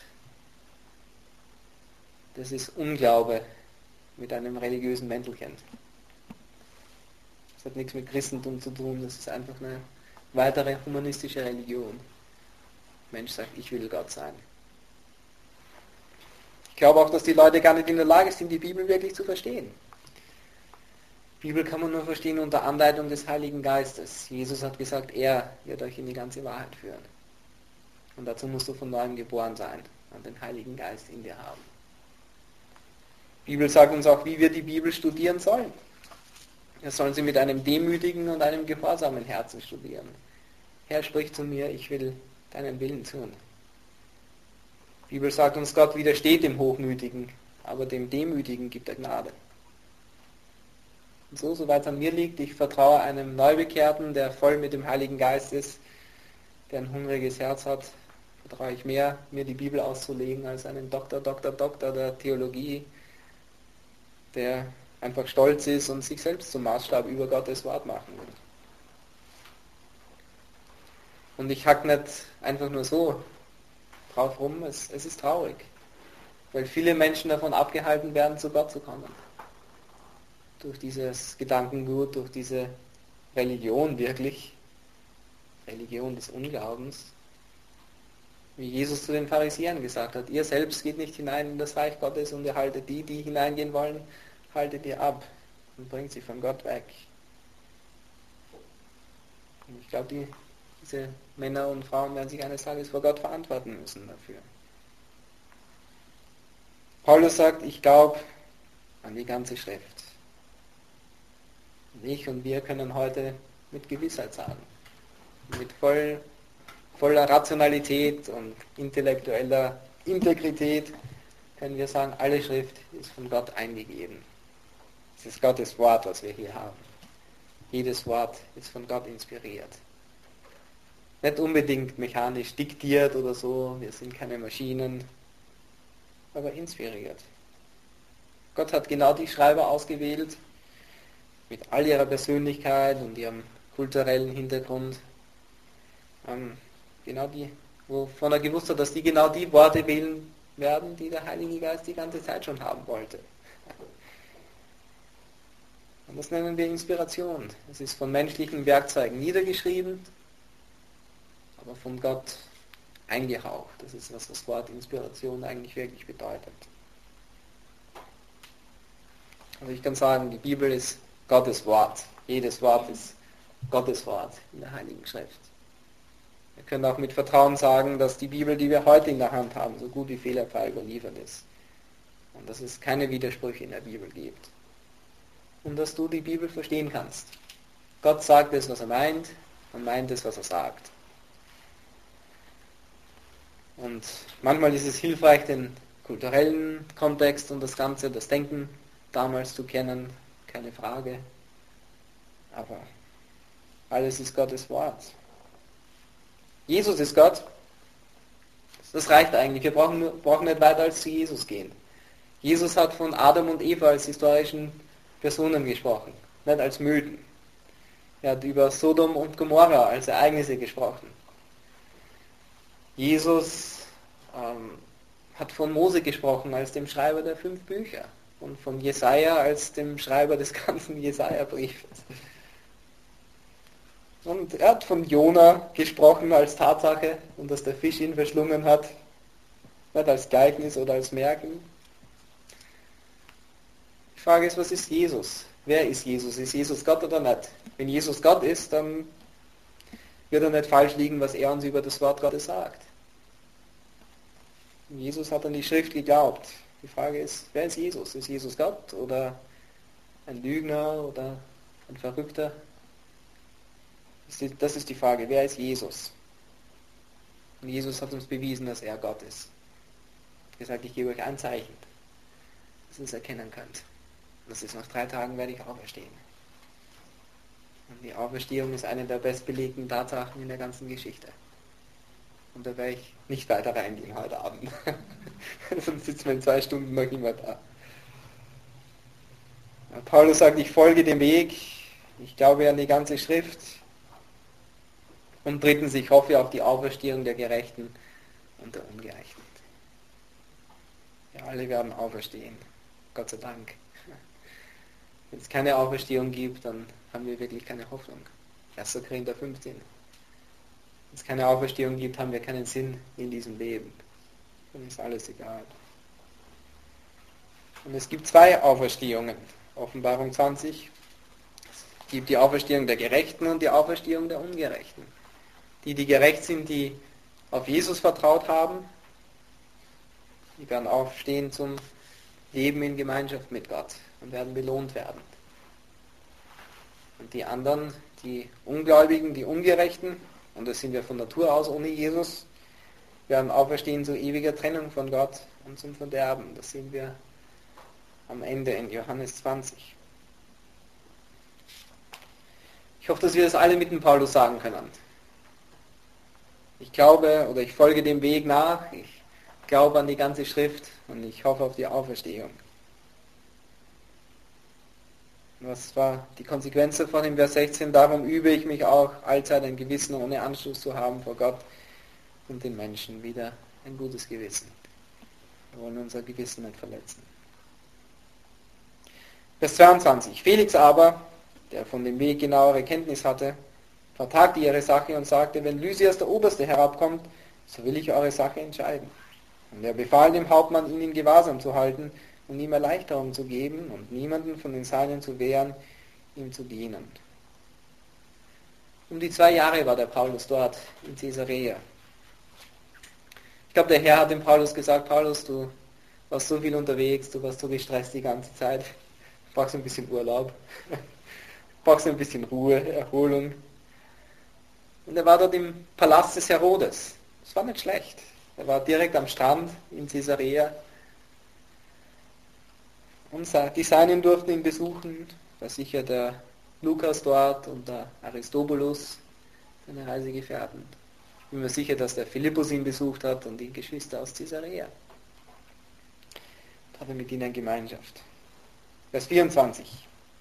Das ist Unglaube mit einem religiösen Mäntelchen. Das hat nichts mit Christentum zu tun, das ist einfach eine weitere humanistische Religion. Der Mensch sagt, ich will Gott sein. Ich glaube auch, dass die Leute gar nicht in der Lage sind, die Bibel wirklich zu verstehen. Die Bibel kann man nur verstehen unter Anleitung des Heiligen Geistes. Jesus hat gesagt, er wird euch in die ganze Wahrheit führen. Und dazu musst du von neuem geboren sein und den Heiligen Geist in dir haben. Die Bibel sagt uns auch, wie wir die Bibel studieren sollen. Wir sollen sie mit einem demütigen und einem gehorsamen Herzen studieren. Herr, sprich zu mir, ich will deinen Willen tun. Die Bibel sagt uns, Gott widersteht dem Hochmütigen, aber dem Demütigen gibt er Gnade. Und so, soweit es an mir liegt, ich vertraue einem Neubekehrten, der voll mit dem Heiligen Geist ist, der ein hungriges Herz hat, vertraue ich mehr, mir die Bibel auszulegen, als einen Doktor der Theologie, der einfach stolz ist und sich selbst zum Maßstab über Gottes Wort machen will. Und ich hack nicht einfach nur so drauf rum, es ist traurig, weil viele Menschen davon abgehalten werden, zu Gott zu kommen. Durch dieses Gedankengut, durch diese Religion wirklich, Religion des Unglaubens, wie Jesus zu den Pharisäern gesagt hat, ihr selbst geht nicht hinein in das Reich Gottes und ihr haltet die hineingehen wollen, haltet ihr ab und bringt sie von Gott weg. Und ich glaube, diese Männer und Frauen werden sich eines Tages vor Gott verantworten müssen dafür. Paulus sagt, ich glaube an die ganze Schrift. Und ich und wir können heute mit Gewissheit sagen, mit voller Rationalität und intellektueller Integrität können wir sagen, alle Schrift ist von Gott eingegeben. Es ist Gottes Wort, was wir hier haben. Jedes Wort ist von Gott inspiriert. Nicht unbedingt mechanisch diktiert oder so, wir sind keine Maschinen, aber inspiriert. Gott hat genau die Schreiber ausgewählt, mit all ihrer Persönlichkeit und ihrem kulturellen Hintergrund, genau die, wovon er gewusst hat, dass die genau die Worte wählen werden, die der Heilige Geist die ganze Zeit schon haben wollte. Und das nennen wir Inspiration. Es ist von menschlichen Werkzeugen niedergeschrieben, aber von Gott eingehaucht. Das ist, was das Wort Inspiration eigentlich wirklich bedeutet. Also ich kann sagen, die Bibel ist Gottes Wort. Jedes Wort ist Gottes Wort in der Heiligen Schrift. Wir können auch mit Vertrauen sagen, dass die Bibel, die wir heute in der Hand haben, so gut wie fehlerfrei überliefert ist. Und dass es keine Widersprüche in der Bibel gibt. Und dass du die Bibel verstehen kannst. Gott sagt es, was er meint, und meint es, was er sagt. Und manchmal ist es hilfreich, den kulturellen Kontext und das Ganze, das Denken damals zu kennen, keine Frage. Aber alles ist Gottes Wort. Jesus ist Gott. Das reicht eigentlich. Wir brauchen nicht weiter als zu Jesus gehen. Jesus hat von Adam und Eva als historischen Personen gesprochen, nicht als Mythen. Er hat über Sodom und Gomorra als Ereignisse gesprochen. Jesus hat von Mose gesprochen als dem Schreiber der 5 Bücher und von Jesaja als dem Schreiber des ganzen Jesaja-Briefes. Und er hat von Jona gesprochen als Tatsache und dass der Fisch ihn verschlungen hat, nicht als Gleichnis oder als Märchen. Die Frage ist, was ist Jesus? Wer ist Jesus? Ist Jesus Gott oder nicht? Wenn Jesus Gott ist, dann wird er nicht falsch liegen, was er uns über das Wort Gottes sagt. Jesus hat an die Schrift geglaubt. Die Frage ist, wer ist Jesus? Ist Jesus Gott oder ein Lügner oder ein Verrückter? Das ist die Frage, wer ist Jesus? Und Jesus hat uns bewiesen, dass er Gott ist. Er hat gesagt, ich gebe euch ein Zeichen, dass ihr es erkennen könnt. Das ist, nach 3 Tagen werde ich auferstehen. Und die Auferstehung ist eine der bestbelegten Tatsachen in der ganzen Geschichte. Und da werde ich nicht weiter reingehen heute Abend. Sonst sitzen wir in 2 Stunden noch immer da. Paulus sagt, ich folge dem Weg, ich glaube an die ganze Schrift. Und 3. ich hoffe auf die Auferstehung der Gerechten und der Ungerechten. Wir alle werden auferstehen. Gott sei Dank. Wenn es keine Auferstehung gibt, dann haben wir wirklich keine Hoffnung. 1. Korinther 15. Wenn es keine Auferstehung gibt, haben wir keinen Sinn in diesem Leben. Dann ist alles egal. Und es gibt 2 Auferstehungen. Offenbarung 20. Es gibt die Auferstehung der Gerechten und die Auferstehung der Ungerechten. Die gerecht sind, die auf Jesus vertraut haben, die werden aufstehen zum Leben in Gemeinschaft mit Gott und werden belohnt werden. Und die anderen, die Ungläubigen, die Ungerechten, und das sind wir von Natur aus ohne Jesus, werden auferstehen zu ewiger Trennung von Gott und zum Verderben. Das sehen wir am Ende in Johannes 20. Ich hoffe, dass wir das alle mit dem Paulus sagen können. Ich glaube oder ich folge dem Weg nach, ich glaube an die ganze Schrift und ich hoffe auf die Auferstehung. Was war die Konsequenz davon im Vers 16? Darum übe ich mich auch, allzeit ein Gewissen ohne Anschluss zu haben vor Gott und den Menschen. Wieder ein gutes Gewissen. Wir wollen unser Gewissen nicht verletzen. Vers 22. Felix aber, der von dem Weg genauere Kenntnis hatte, vertagte ihre Sache und sagte, wenn Lysias der Oberste herabkommt, so will ich eure Sache entscheiden. Und er befahl dem Hauptmann, ihn in Gewahrsam zu halten und ihm Erleichterung zu geben und niemanden von den Seinen zu wehren, ihm zu dienen. Um die 2 Jahre war der Paulus dort in Caesarea. Ich glaube, der Herr hat dem Paulus gesagt, Paulus, du warst so viel unterwegs, du warst so gestresst die ganze Zeit, du brauchst ein bisschen Urlaub, du brauchst ein bisschen Ruhe, Erholung. Und er war dort im Palast des Herodes. Das war nicht schlecht. Er war direkt am Strand in Caesarea. Und die Seinen durften ihn besuchen. War sicher der Lukas dort und der Aristobulus, seine Reisegefährten. Ich bin mir sicher, dass der Philippus ihn besucht hat und die Geschwister aus Caesarea. Da hatte mit ihnen Gemeinschaft. Vers 24.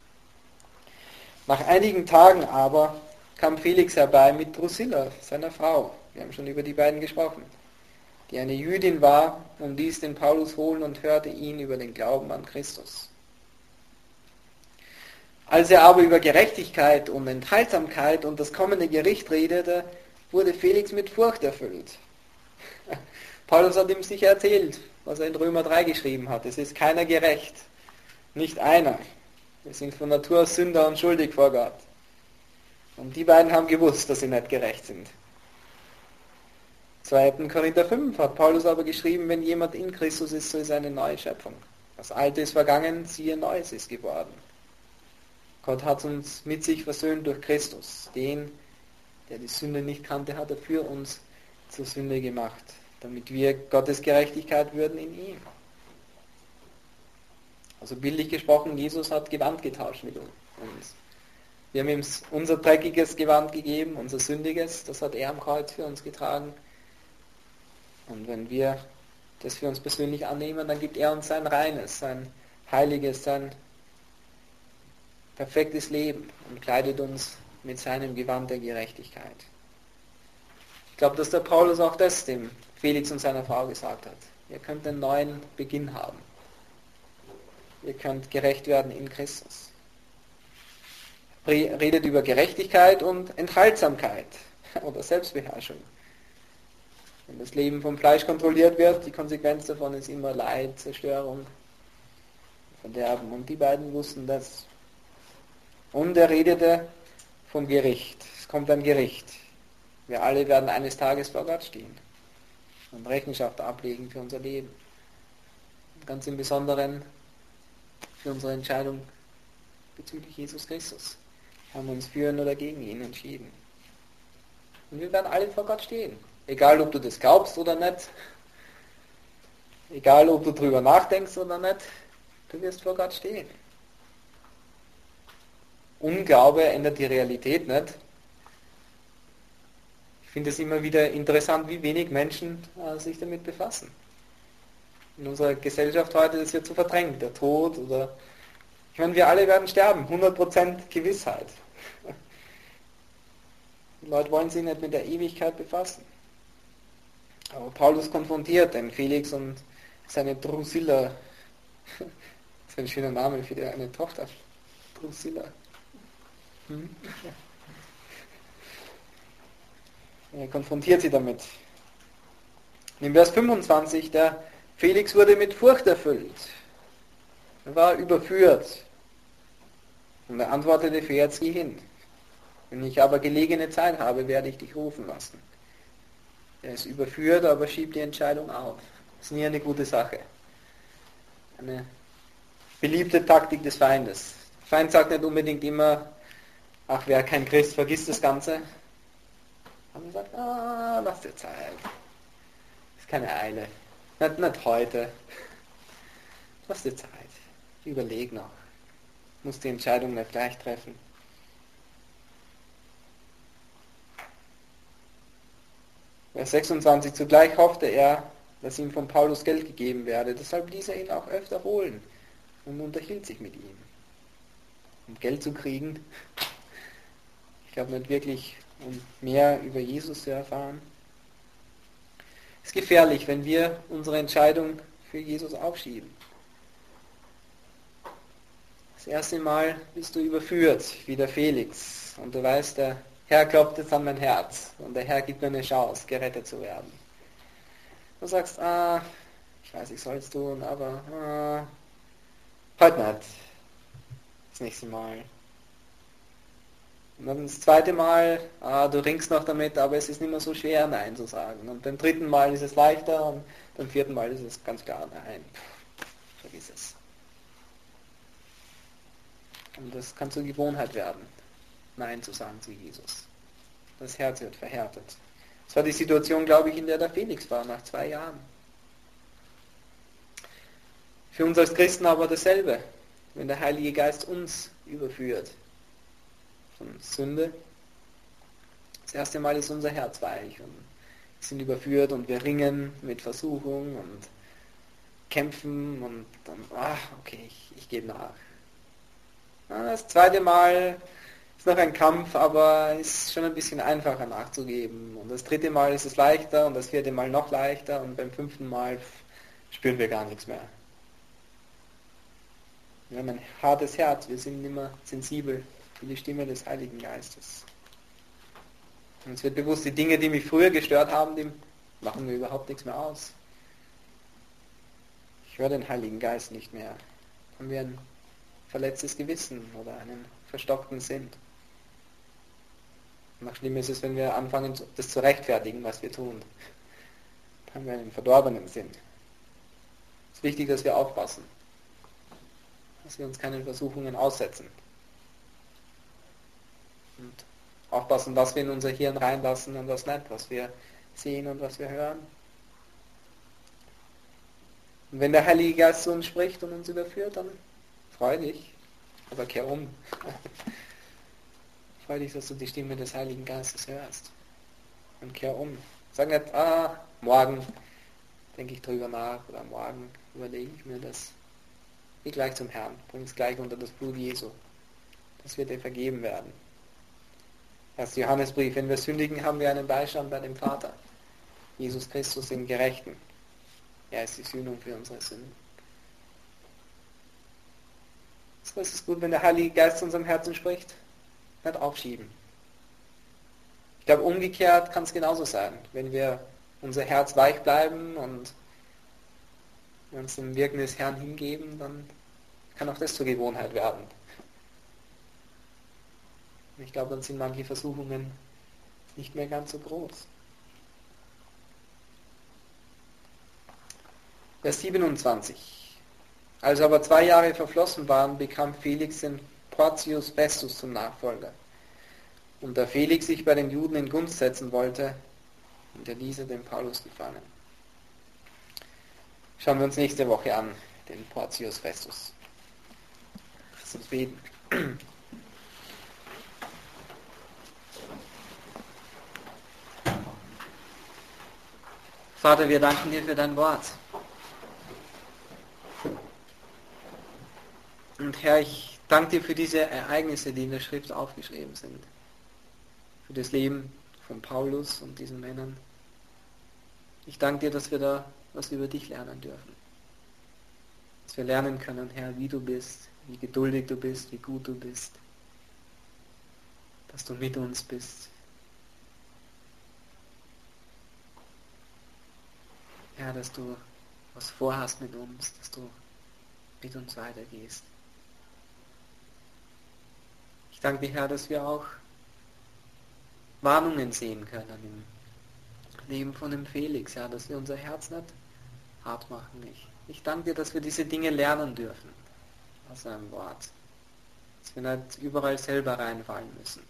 Nach einigen Tagen aber kam Felix herbei mit Drusilla, seiner Frau. Wir haben schon über die beiden gesprochen. Die eine Jüdin war und ließ den Paulus holen und hörte ihn über den Glauben an Christus. Als er aber über Gerechtigkeit und Enthaltsamkeit und das kommende Gericht redete, wurde Felix mit Furcht erfüllt. Paulus hat ihm sicher erzählt, was er in Römer 3 geschrieben hat. Es ist keiner gerecht, nicht einer. Wir sind von Natur aus Sünder und schuldig vor Gott. Und die beiden haben gewusst, dass sie nicht gerecht sind. 2. Korinther 5 hat Paulus aber geschrieben, wenn jemand in Christus ist, so ist er eine neue Schöpfung. Das Alte ist vergangen, siehe, Neues ist geworden. Gott hat uns mit sich versöhnt durch Christus. Den, der die Sünde nicht kannte, hat er für uns zur Sünde gemacht, damit wir Gottes Gerechtigkeit würden in ihm. Also bildlich gesprochen, Jesus hat Gewand getauscht mit uns. Wir haben ihm unser dreckiges Gewand gegeben, unser sündiges, das hat er am Kreuz für uns getragen. Und wenn wir das für uns persönlich annehmen, dann gibt er uns sein reines, sein heiliges, sein perfektes Leben und kleidet uns mit seinem Gewand der Gerechtigkeit. Ich glaube, dass der Paulus auch das dem Felix und seiner Frau gesagt hat. Ihr könnt einen neuen Beginn haben. Ihr könnt gerecht werden in Christus. redet über Gerechtigkeit und Enthaltsamkeit oder Selbstbeherrschung. Wenn das Leben vom Fleisch kontrolliert wird, die Konsequenz davon ist immer Leid, Zerstörung, Verderben. Und die beiden wussten das. Und er redete vom Gericht. Es kommt ein Gericht. Wir alle werden eines Tages vor Gott stehen und Rechenschaft ablegen für unser Leben. Und ganz im Besonderen für unsere Entscheidung bezüglich Jesus Christus. Haben wir uns für ihn oder gegen ihn entschieden. Und wir werden alle vor Gott stehen. Egal, ob du das glaubst oder nicht. Egal, ob du drüber nachdenkst oder nicht. Du wirst vor Gott stehen. Unglaube ändert die Realität nicht. Ich finde es immer wieder interessant, wie wenig Menschen sich damit befassen. In unserer Gesellschaft heute ist ja zu verdrängt, der Tod oder... Ich meine, wir alle werden sterben, 100% Gewissheit. Die Leute wollen sich nicht mit der Ewigkeit befassen. Aber Paulus konfrontiert den Felix und seine Drusilla. Das ist ein schöner Name für eine Tochter. Drusilla. Er konfrontiert sie damit. In Vers 25, der Felix wurde mit Furcht erfüllt. Er war überführt. Und er antwortete, für jetzt geh hin. Wenn ich aber gelegene Zeit habe, werde ich dich rufen lassen. Er ist überführt, aber schiebt die Entscheidung auf. Das ist nie eine gute Sache. Eine beliebte Taktik des Feindes. Der Feind sagt nicht unbedingt immer, ach, wer kein Christ, vergisst das Ganze. Aber er sagt, lass dir Zeit. Ist keine Eile. Nicht heute. Lass dir Zeit. Überleg noch. Muss die Entscheidung nicht gleich treffen. Vers 26, zugleich hoffte er, dass ihm von Paulus Geld gegeben werde. Deshalb ließ er ihn auch öfter holen und unterhielt sich mit ihm. Um Geld zu kriegen, ich glaube nicht wirklich, um mehr über Jesus zu erfahren. Es ist gefährlich, wenn wir unsere Entscheidung für Jesus aufschieben. Das erste Mal bist du überführt, wie der Felix. Und du weißt, der Herr klopft jetzt an mein Herz. Und der Herr gibt mir eine Chance, gerettet zu werden. Du sagst, ich weiß, ich soll es tun, aber heute nicht. Das nächste Mal. Und dann das zweite Mal, du ringst noch damit, aber es ist nicht mehr so schwer, Nein zu sagen. Und beim dritten Mal ist es leichter und beim vierten Mal ist es ganz klar Nein. Vergiss es. Und das kann zur Gewohnheit werden, Nein zu sagen zu Jesus. Das Herz wird verhärtet. Das war die Situation, glaube ich, in der Felix war, nach 2 Jahren. Für uns als Christen aber dasselbe, wenn der Heilige Geist uns überführt von Sünde. Das erste Mal ist unser Herz weich und wir sind überführt und wir ringen mit Versuchung und kämpfen und dann, okay, ich gebe nach. Das zweite Mal ist noch ein Kampf, aber ist schon ein bisschen einfacher nachzugeben. Und das dritte Mal ist es leichter und das vierte Mal noch leichter und beim 5. Mal spüren wir gar nichts mehr. Wir haben ein hartes Herz, wir sind immer sensibel für die Stimme des Heiligen Geistes. Und es wird bewusst, die Dinge, die mich früher gestört haben, die machen mir überhaupt nichts mehr aus. Ich höre den Heiligen Geist nicht mehr. Haben wir ein verletztes Gewissen oder einen verstockten Sinn. Noch schlimmer ist es, wenn wir anfangen, das zu rechtfertigen, was wir tun. Dann haben wir einen verdorbenen Sinn. Es ist wichtig, dass wir aufpassen, dass wir uns keinen Versuchungen aussetzen. Und aufpassen, was wir in unser Hirn reinlassen und was nicht, was wir sehen und was wir hören. Und wenn der Heilige Geist zu uns spricht und uns überführt, dann freu dich, aber kehr um. Freu dich, dass du die Stimme des Heiligen Geistes hörst. Und kehr um. Sag nicht, morgen denke ich drüber nach oder morgen überlege ich mir das. Geh gleich zum Herrn, bring es gleich unter das Blut Jesu. Das wird dir vergeben werden. Das ist Johannesbrief, wenn wir sündigen, haben wir einen Beistand bei dem Vater. Jesus Christus, den Gerechten. Er ist die Sühnung für unsere Sünden. So ist es gut, wenn der Heilige Geist zu unserem Herzen spricht. Nicht aufschieben. Ich glaube, umgekehrt kann es genauso sein. Wenn wir unser Herz weich bleiben und uns dem Wirken des Herrn hingeben, dann kann auch das zur Gewohnheit werden. Und ich glaube, dann sind manche Versuchungen nicht mehr ganz so groß. Vers 27. Als aber 2 Jahre verflossen waren, bekam Felix den Porcius Festus zum Nachfolger. Und da Felix sich bei den Juden in Gunst setzen wollte, hinterließ er den Paulus gefangen. Schauen wir uns nächste Woche an, den Porcius Festus. Lass uns beten. Vater, wir danken dir für dein Wort. Und Herr, ich danke dir für diese Ereignisse, die in der Schrift aufgeschrieben sind. Für das Leben von Paulus und diesen Männern. Ich danke dir, dass wir da was über dich lernen dürfen. Dass wir lernen können, Herr, wie du bist, wie geduldig du bist, wie gut du bist. Dass du mit uns bist. Herr, dass du was vorhast mit uns, dass du mit uns weitergehst. Ich danke dir, Herr, dass wir auch Warnungen sehen können im Leben von dem Felix, ja, dass wir unser Herz nicht hart machen. Ich danke dir, dass wir diese Dinge lernen dürfen aus seinem Wort. Dass wir nicht überall selber reinfallen müssen.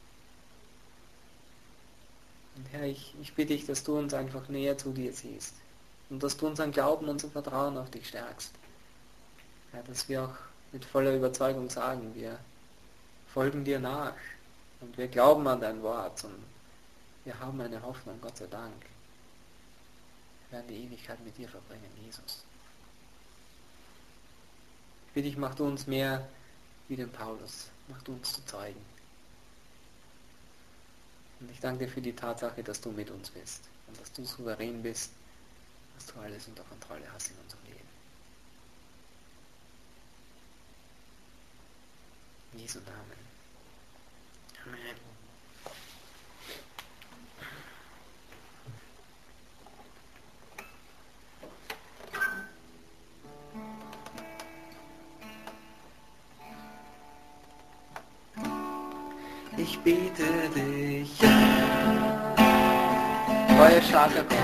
Und Herr, ich bitte dich, dass du uns einfach näher zu dir ziehst. Und dass du unseren Glauben, unser Vertrauen auf dich stärkst. Ja, dass wir auch mit voller Überzeugung sagen, wir folgen dir nach. Und wir glauben an dein Wort. Und wir haben eine Hoffnung, Gott sei Dank. Wir werden die Ewigkeit mit dir verbringen, Jesus. Ich bitte dich, mach du uns mehr wie den Paulus. Mach du uns zu Zeugen. Und ich danke dir für die Tatsache, dass du mit uns bist. Und dass du souverän bist. Dass du alles unter Kontrolle hast in unserem Leben. In Jesu Namen. Amen. Ich bete dich an. Euer starker Gott.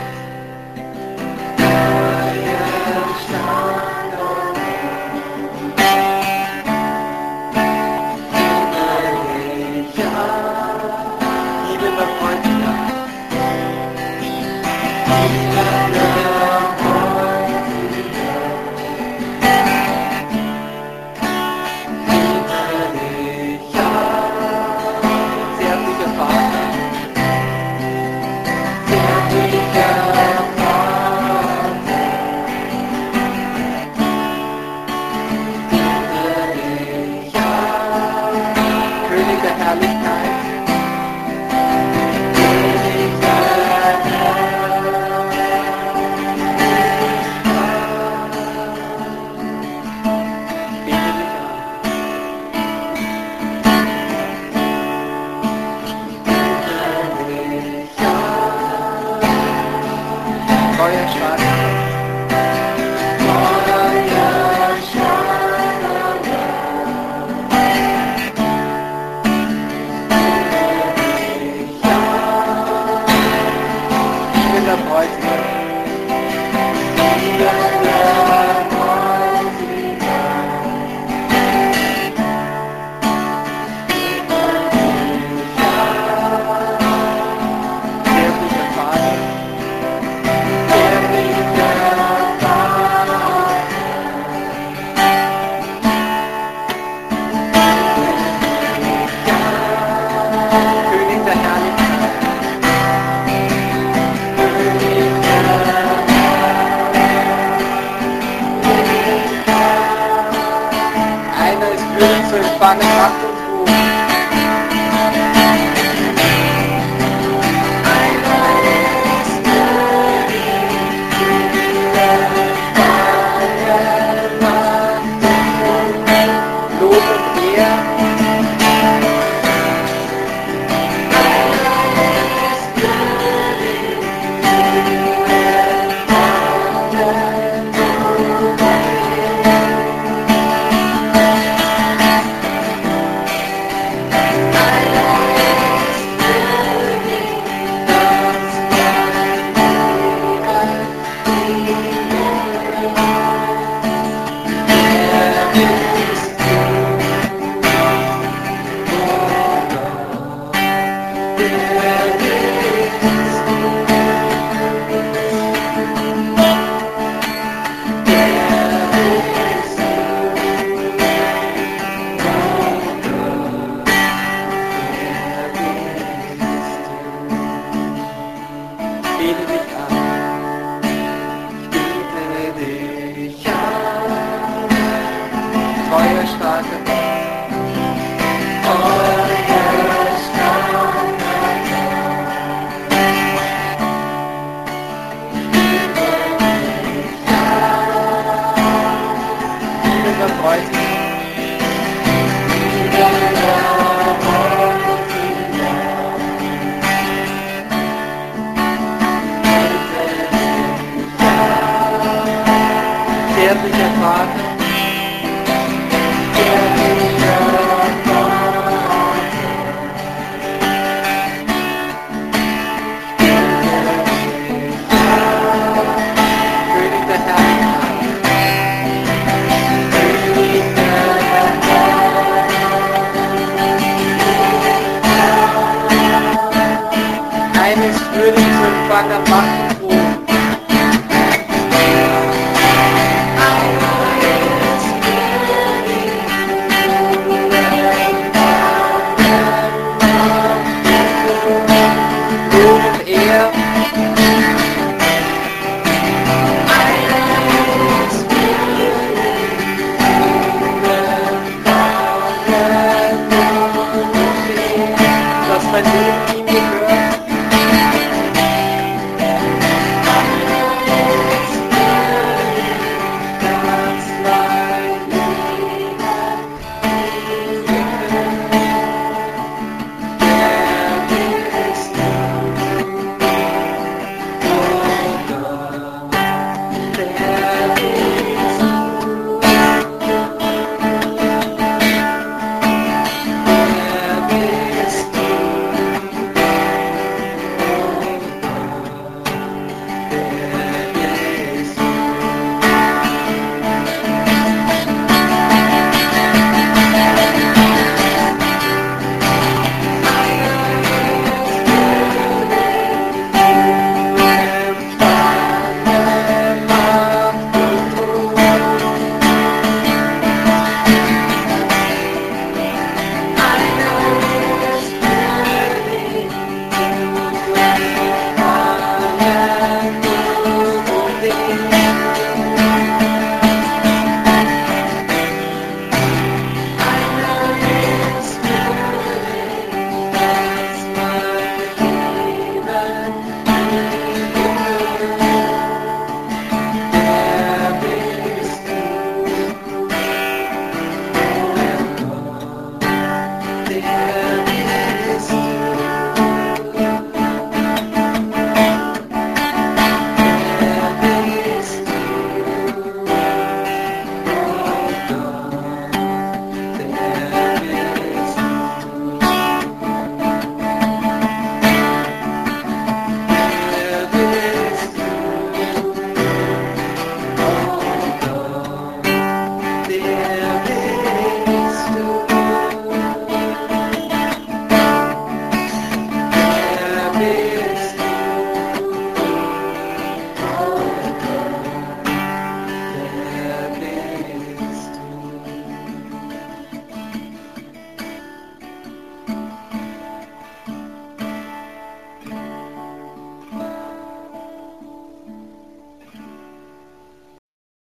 Bete dich an. Dich an. Treuer, starker Gott. Treuer, starker Gott. Liebe Gott, freut sich. Zärtlicher Vater, König der Herrlichkeit, eines würdig zu empfangen, Macht und